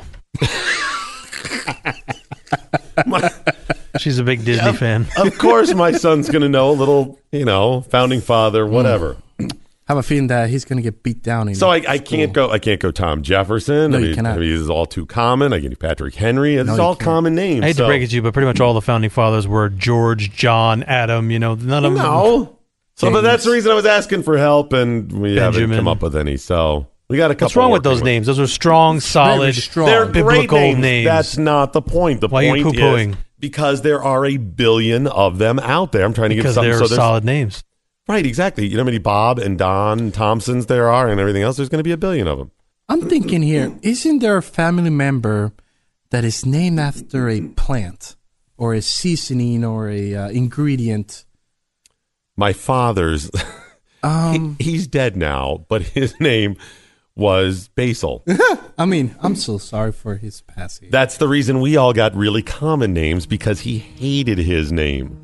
Moana. She's a big Disney fan. Of course, my son's going to know a little, you know, founding father, whatever. I have a feeling that he's going to get beat down. In So I, I school. can't go. I can't go Tom Jefferson. No, I you mean, cannot. I mean, this is all too common. I can do Patrick Henry. It's No, you all can't. common names. I hate so. to break it to you, but pretty much all the founding fathers were George, John, Adam. You know, none of them. No. So, but James. that's the reason I was asking for help, and we haven't Benjamin. come up with any. So we got a couple. What's wrong with those working names? Those are strong, solid, strong. They're biblical great names. names. That's not the point. The Why are you point poo-pooing? is because there are a billion of them out there. I'm trying to give because something. they're So there's- solid names. Right, exactly. You know how many Bob and Don Thompsons there are, and everything else. There's going to be a billion of them. I'm thinking here, isn't there a family member that is named after a plant or a seasoning or a uh, ingredient? My father's. Um, he, he's dead now, but his name was Basil. I mean, I'm so sorry for his passing. That's the reason we all got really common names, because he hated his name.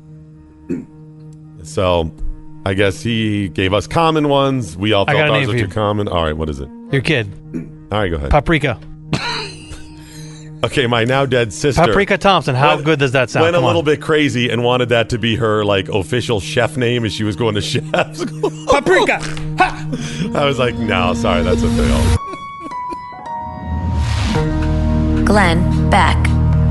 So I guess he gave us common ones. We all I got felt a ours name were for too you. common. All right, what is it? Your kid, All right, go ahead. Paprika. Okay, my now dead sister. Paprika Thompson. How went, good does that sound? Went Come a little on. bit crazy and wanted that to be her like official chef name as she was going to chef school. Paprika. Ha! I was like, no, sorry, that's a fail. Glenn Beck.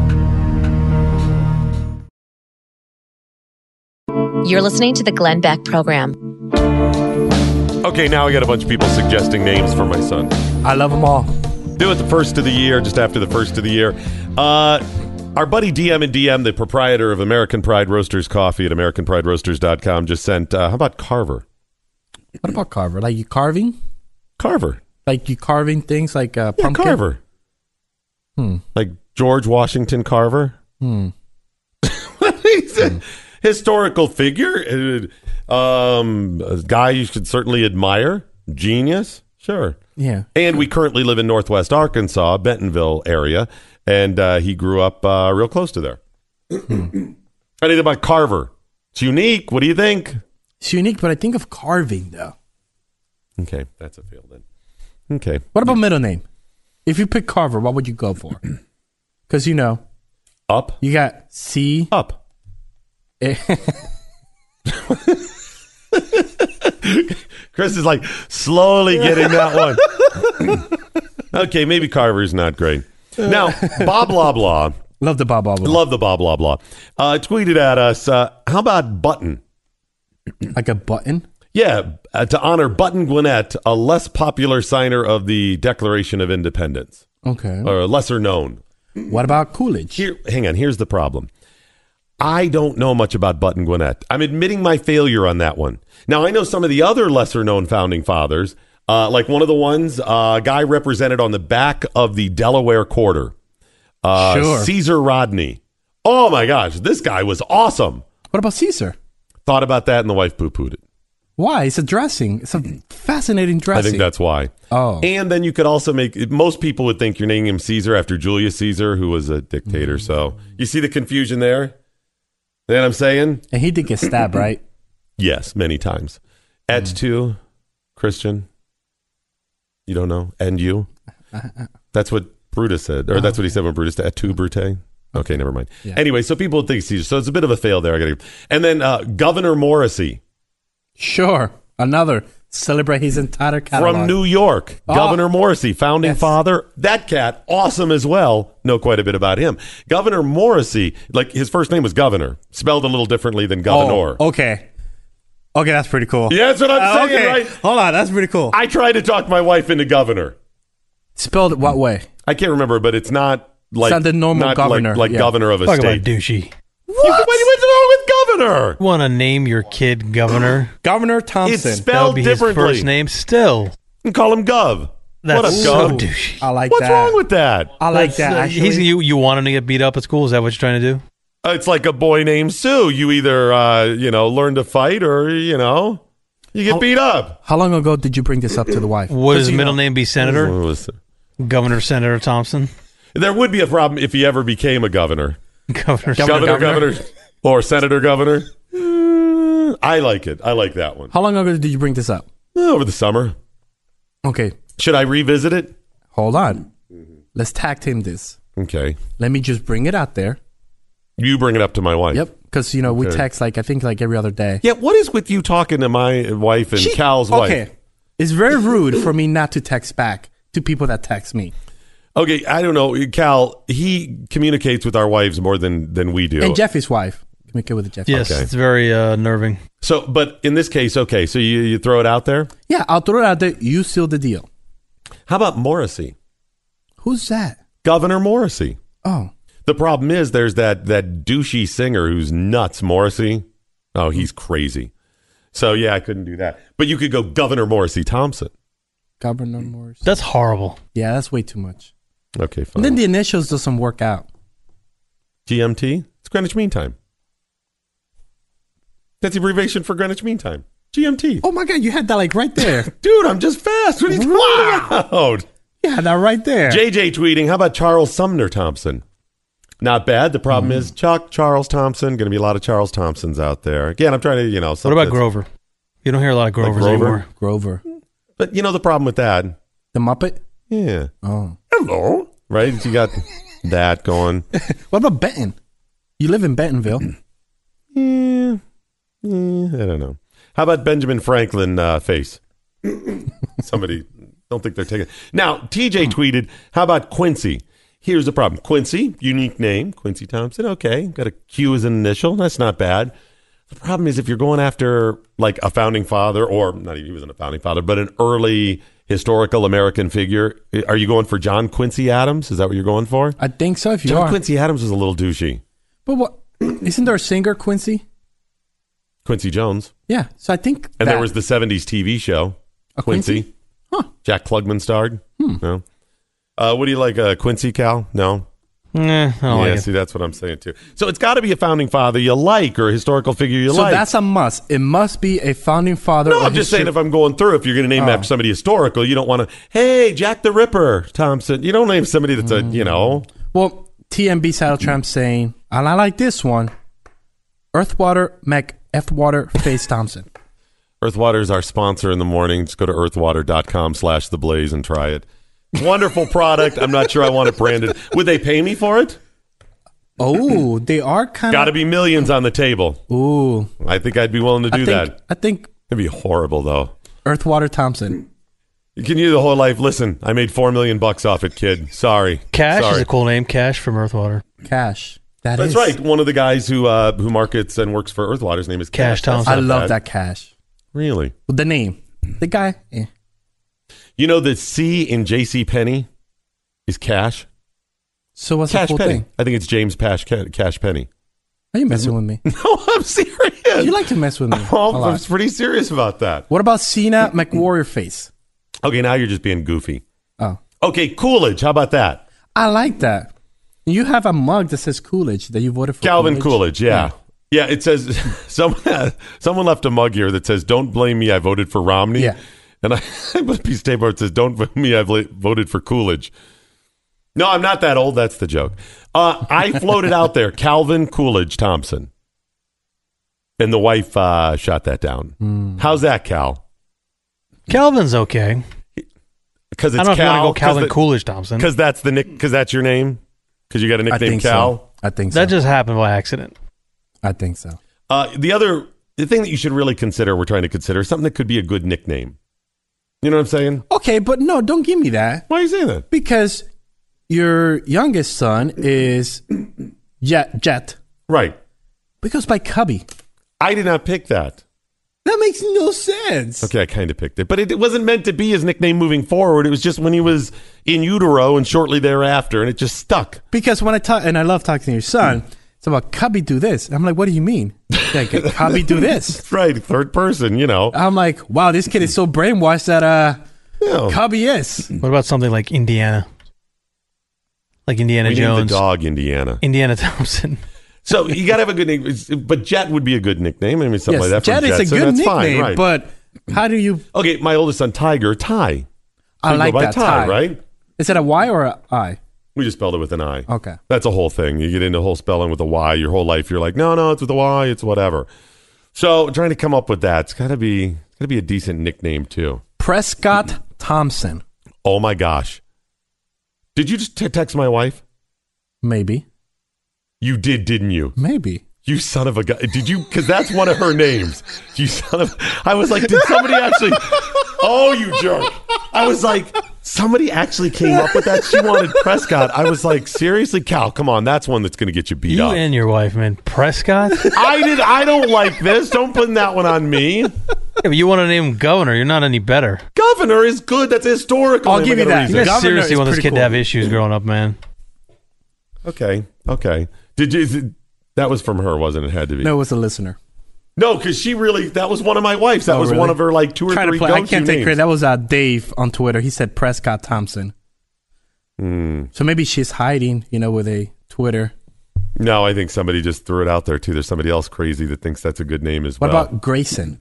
You're listening to the Glenn Beck program. Okay, now I got a bunch of people suggesting names for my son. I love them all. Do it the first of the year, just after the first of the year. Uh, our buddy D M and D M, the proprietor of American Pride Roasters Coffee at American Pride Roasters dot com, just sent, uh, how about Carver? What about Carver? Like you carving? Carver. Like you carving things like uh, Yeah, pumpkin? Carver. Hmm. Like George Washington Carver. Hmm. He's a historical figure. Um, a guy you should certainly admire. Genius. Sure. Yeah. And we currently live in Northwest Arkansas, Bentonville area, and uh, he grew up uh, real close to there. Anything about Carver? It's unique. What do you think? It's unique, but I think of carving, though. Okay, that's a fail then. Okay. What about middle name? If you pick Carver, what would you go for? Because, you know. Up. You got C. Up. Chris is like slowly getting that one. Okay, maybe Carver's not great. Now, Bob Blah Blah. Love the Bob Blah Blah. Love the Bob Blah Blah. Uh, tweeted at us, uh, how about Button? Like a button? Yeah, uh, to honor Button Gwinnett, a less popular signer of the Declaration of Independence. Okay. Or lesser known. What about Coolidge? Here, hang on, here's the problem. I don't know much about Button Gwinnett. I'm admitting my failure on that one. Now, I know some of the other lesser-known founding fathers, uh, like one of the ones, a uh, guy represented on the back of the Delaware Quarter, uh, Sure. Caesar Rodney. Oh, my gosh, this guy was awesome. What about Caesar? Thought about that, and the wife poo-pooed it. Why? It's a dressing. It's a fascinating dressing. I think that's why. Oh. And then you could also make, most people would think you're naming him Caesar after Julius Caesar, who was a dictator. Mm. So you see the confusion there? You know what I'm saying? And he did get stabbed, right? Yes, many times. Et Mm. tu, Christian? You don't know? And you? That's what Brutus said. Or that's what he said when Brutus said, et tu, Brute? Okay, never mind. Yeah. Anyway, so people would think Caesar. So it's a bit of a fail there. I gotta, and then uh, Governor Morrissey. Sure. Another. Celebrate his entire catalog. From New York, Oh. Governor Morrissey, founding Yes. father. That cat, awesome as well. Know quite a bit about him. Governor Morrissey, like his first name was Governor, spelled a little differently than Governor. Oh, okay. Okay, that's pretty cool. Yeah, that's what I'm Uh, saying, okay. right? Hold on, that's pretty cool. I tried to talk my wife into Governor. Spelled what way? I can't remember, but it's not like It's not the normal not governor, like, like yeah. governor of a Talk about state. douchey. What? You, what? What's wrong with Governor? Want to name your kid Governor? Governor Thompson. It's That would spelled be his differently. first name still. You call him Gov. That's what up, so Gov? douchey. I like What's that. wrong with that? I like That's, that, uh, actually. he's, you, you want him to get beat up at school? Is that what you're trying to do? Uh, It's like a boy named Sue. You either uh, you know learn to fight or you know you get How- beat up. How long ago did you bring this up to the wife? Would his you middle know- name be Senator? What was- Governor Senator Thompson? There would be a problem if he ever became a governor, Governor, governor, governor. governor, or senator, governor. Uh, I like it. I like that one. How long ago did you bring this up? Uh, Over the summer, Okay, should I revisit it? hold on. Let's tag team this. Okay, Let me just bring it out there. you bring it up to my wife. Yep, because you know we Okay. text like I think like every other day. Yeah. What is with you talking to my wife and She- Cal's wife? Okay, it's very rude for me not to text back to people that text me. Okay, I don't know, Cal. He communicates with our wives more than than we do. And Jeffy's wife. Communicate with Jeffy. Yes, Okay. it's very uh, nerving. So, but in this case, okay. So you you throw it out there. Yeah, I'll throw it out there. You seal the deal. How about Morrissey? Who's that? Governor Morrissey. Oh, The problem is there's that that douchey singer who's nuts, Morrissey. Oh, he's crazy. So yeah, I couldn't do that. But you could go Governor Morrissey Thompson. Governor Morris. That's horrible. Yeah, that's way too much. Okay, And fine. then the initials doesn't work out. G M T? It's Greenwich Mean Time. That's the abbreviation for Greenwich Mean Time. G M T. Oh my God, you had that like right there. Dude, I'm just fast. What are you talking about? You had that right there. J J tweeting, how about Charles Sumner Thompson? Not bad. The problem is Chuck, Charles Thompson. Going to be a lot of Charles Thompsons out there. Again, I'm trying to, you know. What about Grover? You don't hear a lot of Like Grovers Grover? anymore. Grover. But you know the problem with that? The Muppet? Yeah. Oh. Hello. Right? You got that going. What about Benton? You live in Bentonville. Yeah, yeah, I don't know. How about Benjamin Franklin uh, face? Somebody, don't think they're taking. Now, T J tweeted, how about Quincy? Here's the problem. Quincy, unique name, Quincy Thompson. Okay, got a Q as an initial. That's not bad. The problem is if you're going after like a founding father, or not even he wasn't a founding father, but an early historical American figure, are you going for John Quincy Adams? Is that what you're going for? I think so. If you John are. Quincy Adams was a little douchey. But what? Isn't there a singer, Quincy? Quincy Jones. Yeah. So I think. And that, there was the seventies T V show. A Quincy. Quincy? Huh. Jack Klugman starred. Hmm. No. Uh, what do you like, uh, Quincy, Cal? No? Nah, I don't yeah, like it. see, that's what I'm saying, too. So it's got to be a founding father you like or a historical figure you so like. So that's a must. It must be a founding father. No, or I'm just histor- saying if I'm going through, if you're going to name Oh. after somebody historical, you don't want to, hey, Jack the Ripper Thompson. You don't name somebody that's a, you know. Well, T M B Saddle Tramp saying, and I like this one, Earthwater Mac F-Water Face Thompson. Earthwater is our sponsor in the morning. Just go to earthwater.com slash the blaze and try it. Wonderful product. I'm not sure I want it branded. Would they pay me for it? Oh, they are kind of. Got to be millions on the table. Ooh. I think I'd be willing to do I think, that. I think It'd be horrible, though. Earthwater Thompson. You can use the whole life. Listen, I made four million bucks off it, kid. Sorry. Cash Sorry. is a cool name. Cash from Earthwater. Cash. That That's is. right. One of the guys who uh, who markets and works for Earthwater's name is Cash, Cash Thompson. I That's not love bad. that Cash. Really? With the name. The guy. Eh. You know the C in J C Penney is Cash? So what's Cash the cool Penny. thing? I think it's James Pash, Cash Penny. Are you messing with me? No, I'm serious. You like to mess with me. Oh, a I'm lot. pretty serious about that. What about Cena McWarrior Face? Okay, now you're just being goofy. Oh. Okay, Coolidge. How about that? I like that. You have a mug that says Coolidge that you voted for. Calvin Coolidge, yeah. Yeah, it says, someone, someone left a mug here that says, don't blame me, I voted for Romney. Yeah. And I put a piece of tape where it says, don't blame me, I voted for Coolidge. No, I'm not that old. That's the joke. Uh, I floated out there, Calvin Coolidge Thompson. And the wife uh, shot that down. Mm. How's that, Cal? Calvin's okay. Because I it's don't know if you Cal. want to go Calvin the, Coolidge Thompson. Because that's the nick. Because that's your name. Because you got a I nickname, think Cal. so. I think so. That just happened by accident. I think so. Uh, the other, the thing that you should really consider, we're trying to consider, something that could be a good nickname. You know what I'm saying? Okay, but no, don't give me that. Why are you saying that? Because your youngest son is Jet. Jet. Right. Because by Cubby. I did not pick that. That makes no sense. Okay, I kind of picked it. But it, it wasn't meant to be his nickname moving forward. It was just when he was in utero and shortly thereafter, and it just stuck. Because when I talk, and I love talking to your son, it's about Cubby do this. I'm like, what do you mean? Like, Cubby do this. Right, third person, you know. I'm like, wow, this kid is so brainwashed that uh, Yeah. Cubby is. What about something like Indiana? Like Indiana We Jones. named the dog Indiana. Indiana Thompson. So you got to have a good name. It's- But Jet would be a good nickname. I mean, something Yes, like that. Jet from is a Jetson. good That's nickname, fine, right. but how do you... Okay, my oldest son, Tiger, Ty. I So you like go by that, Ty, Ty. right? Is it a Y or a I? We just spelled it with an I. Okay. That's a whole thing. You get into the whole spelling with a Y your whole life. You're like, no, no, it's with a Y. It's whatever. So trying to come up with that. It's got to be it's got to be a decent nickname too. Prescott Thompson. Oh my gosh. Did you just t- text my wife? Maybe. You did, didn't you? Maybe. You son of a guy. Did you? Because that's one of her names. You son of. I was like, did somebody actually? Oh, you jerk. I was like, somebody actually came up with that. She wanted Prescott. I was like, seriously, Cal, come on. That's one that's going to get you beat You up. and your wife, man. Prescott? Yeah, I did. I don't like this. Don't put that one on me. but you want to name him governor. You're not any better. Governor is good. That's historical. I'll name. give I you gotta that. reason. You guys Governor seriously is want this pretty kid to cool. have issues growing up, man. Okay. Okay. Did you? Is it, that was from her, wasn't it? It had to be. No, it was a listener. No, because she really. That was one of my wife's. That Oh, was really? one of her like two or Trying three to play. go-to I can't take names. credit. That was uh, Dave on Twitter. He said Prescott Thompson. Mm. So maybe she's hiding, you know, with a Twitter. No, I think somebody just threw it out there too. There's somebody else crazy that thinks that's a good name as What well. about Grayson?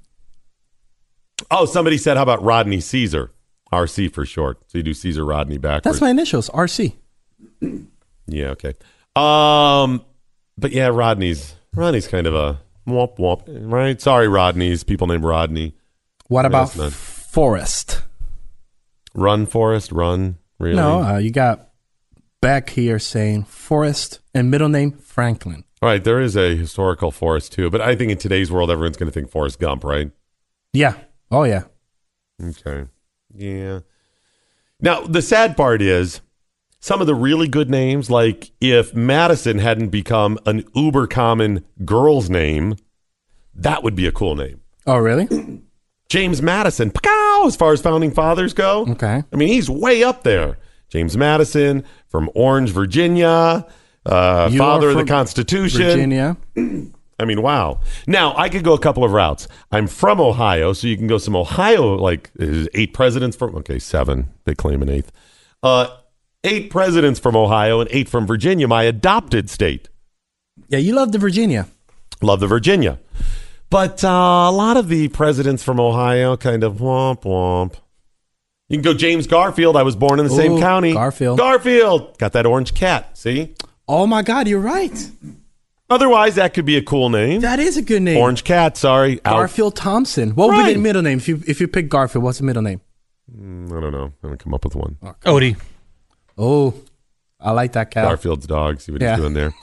Oh, somebody said, how about Rodney Caesar? R C for short. So you do Caesar Rodney backwards. That's my initials, R C. Yeah, okay. Um, but yeah, Rodney's Rodney's kind of a womp womp, right? Sorry, Rodney's people named Rodney. What No, about it's not. Forrest? Run, Forrest, run. Really? No, uh, you got Beck here saying Forrest and middle name Franklin. All right, there is a historical Forrest too, but I think in today's world, everyone's going to think Forrest Gump, right? Yeah. Oh, yeah. Okay. Yeah. Now, the sad part is some of the really good names, like if Madison hadn't become an uber common girl's name, that would be a cool name. Oh, really? James Madison, pow, as far as founding fathers go. Okay. I mean, he's way up there. James Madison from Orange, Virginia, uh, father of the Constitution. Virginia. I mean, wow. Now, I could go a couple of routes. I'm from Ohio, so you can go some Ohio, like eight presidents from, okay, seven. They claim an eighth. Uh, eight presidents from Ohio and eight from Virginia, my adopted state. Yeah, you love the Virginia. Love the Virginia. But uh, a lot of the presidents from Ohio kind of womp womp. You can go James Garfield. I was born in the Ooh, same county. Garfield. Garfield. Got that orange cat. See? Oh, my God, you're right. Otherwise, that could be a cool name. That is a good name. Orange cat, sorry. Garfield Out. Thompson. What would right. be the middle name? If you if you pick Garfield, what's the middle name? Mm, I don't know. I haven't come up with one. Odie. Oh, I like that cat. Garfield's dog. See what Yeah. he's doing there.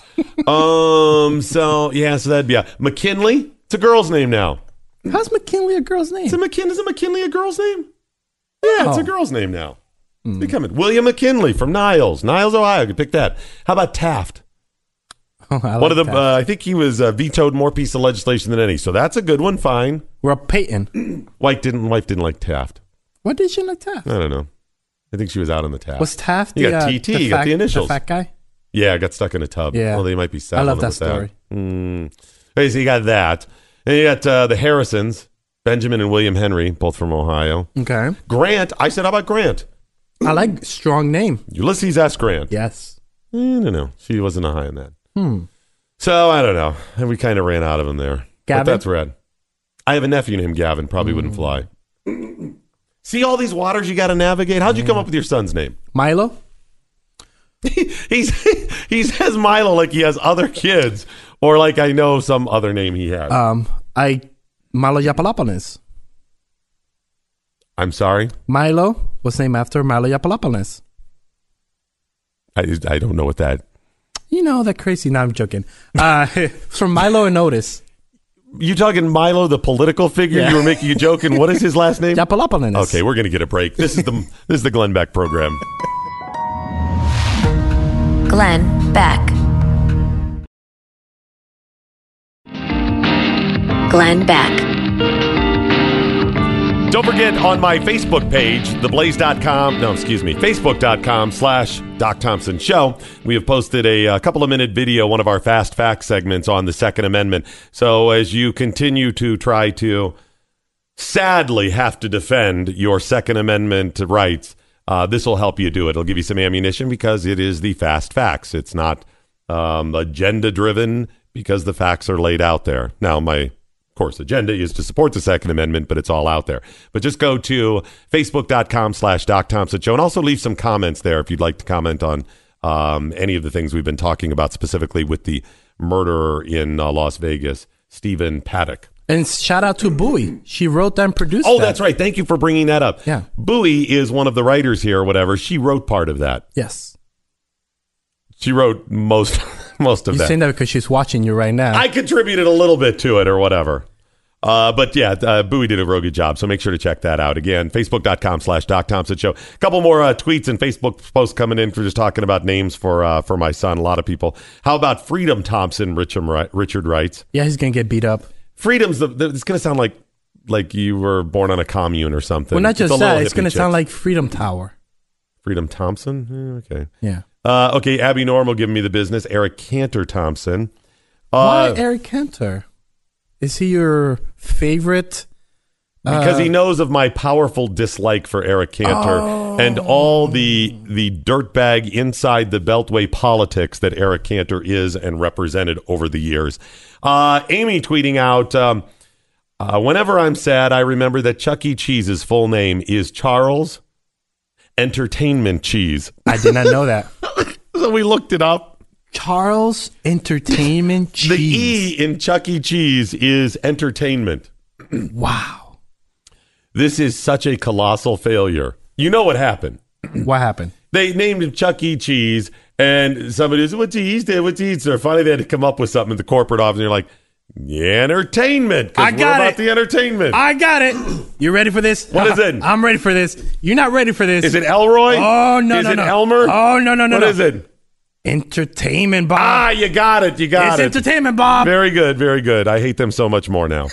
um. So, yeah, so that'd be a McKinley. It's a girl's name now. How's McKinley a girl's name? Is a McKin- is a McKinley a girl's name? Yeah, it's Oh. a girl's name now. It's becoming William McKinley from Niles, Niles, Ohio. You could pick that. How about Taft? Oh, I One like of the, that. uh, I think he was uh, vetoed more piece of legislation than any. So that's a good one. Fine. We're up Peyton. White didn't. Wife didn't like Taft. What did you like Taft? I don't know. I think she was out on the Taft. Was Taft You the, got uh, T T. the You got fat- the initials. The fat guy? Yeah, got stuck in a tub. Yeah. Well, they might be sad. I love when it that was story. Mm. Okay, so you got that. And you got uh, the Harrisons, Benjamin and William Henry, both from Ohio. Okay. Grant. I said, how about Grant? I like strong name. Ulysses S. Grant. Yes. I don't know. She wasn't a high on that. Hmm. So I don't know. And we kind of ran out of them there. Gavin? But that's rad. I have a nephew named Gavin. Probably wouldn't fly. See all these waters you got to navigate? How'd you come up with your son's name? Milo? He's he says Milo like he has other kids, or like I know some other name he has. Um, I Milo Yiannopoulos. I'm sorry. Milo was named after Milo Yiannopoulos. I I don't know what that. You know that crazy. No, I'm joking. Uh, it's from Milo and Otis. You talking Milo, the political figure? Yeah. You were making a joke, and what is his last name? Yiannopoulos. Okay, we're gonna get a break. This is the this is the Glenn Beck program. Glenn Beck. Glenn Beck. Don't forget on my Facebook page, the blaze dot com, no, excuse me, facebook.com slash Doc Thompson Show. We have posted a, a couple of minute video, one of our Fast Facts segments on the Second Amendment. So as you continue to try to sadly have to defend your Second Amendment rights, uh, this will help you do it. It'll give you some ammunition because it is the Fast Facts. It's not um, agenda driven because the facts are laid out there. Now, my course agenda is to support the Second Amendment, but it's all out there. But just go to facebook.com slash Doc Thompson Show and also leave some comments there if you'd like to comment on um, any of the things we've been talking about, specifically with the murderer in uh, Las Vegas, Stephen Paddock. And shout out to Bowie. She wrote that and produced Oh, that. that's right. Thank you for bringing that up. Yeah. Bowie is one of the writers here or whatever. She wrote part of that. Yes. She wrote most most of You're that. saying that because she's watching you right now. I contributed a little bit to it or whatever. Uh, but yeah, uh, Bowie did a real good job. So make sure to check that out. Again, facebook.com slash Doc Thompson Show. A couple more uh, tweets and Facebook posts coming in for just talking about names for uh, for my son. A lot of people. How about Freedom Thompson, Richard, Richard writes? Yeah, he's going to get beat up. Freedom's, the, the, it's going to sound like like you were born on a commune or something. Well, not It's just a little that. It's hippie going to chick. sound like Freedom Tower. Freedom Thompson? Eh, okay. Yeah. Uh, okay, Abby Normal giving me the business. Eric Cantor Thompson. Why Uh, Eric Cantor? Is he your favorite? Because uh, he knows of my powerful dislike for Eric Cantor Oh. and all the the dirtbag inside the Beltway politics that Eric Cantor is and represented over the years. Uh, Amy tweeting out, um, uh, whenever I'm sad, I remember that Chuck E. Cheese's full name is Charles Entertainment Cheese. I did not know that. So we looked it up. Charles Entertainment Cheese. The E in Chuck E. Cheese is entertainment. Wow. This is such a colossal failure. You know what happened. What happened? They named him Chuck E. Cheese, And somebody says, "What's he eat? What's he eat?" So finally, they had to come up with something at the corporate office. And you're like, yeah, entertainment. I We're got about it. the entertainment. I got it. You ready for this? What is it? I'm ready for this. You're not ready for this. Is it Elroy? Oh, no, is no, it no. Elmer? Oh, no, no, no, What no. is it? Entertainment, Bob. Ah, you got it. You got it's it. entertainment, Bob. Very good. Very good. I hate them so much more now.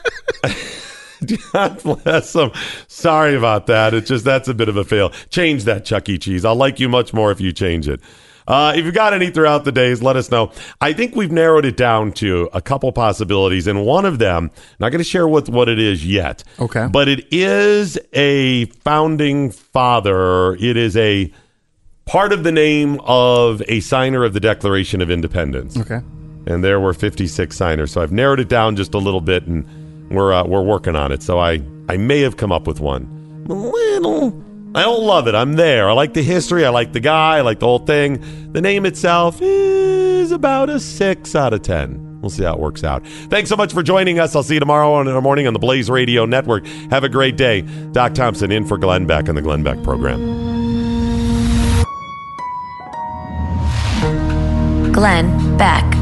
God bless them. Sorry about that. It's just, that's a bit of a fail. Change that, Chuck E. Cheese. I'll like you much more if you change it. Uh, if you've got any throughout the days, let us know. I think we've narrowed it down to a couple possibilities, and one of them, not going to share what, what it is yet. Okay. But it is a founding father. It is a part of the name of a signer of the Declaration of Independence. Okay. And there were fifty-six signers. So I've narrowed it down just a little bit, and we're uh, we're working on it. So I, I may have come up with one. A little. I don't love it. I'm there. I like the history. I like the guy. I like the whole thing. The name itself is about a six out of ten. We'll see how it works out. Thanks so much for joining us. I'll see you tomorrow in the morning on the Blaze Radio Network. Have a great day. Doc Thompson in for Glenn Beck on the Glenn Beck program. Glenn Beck.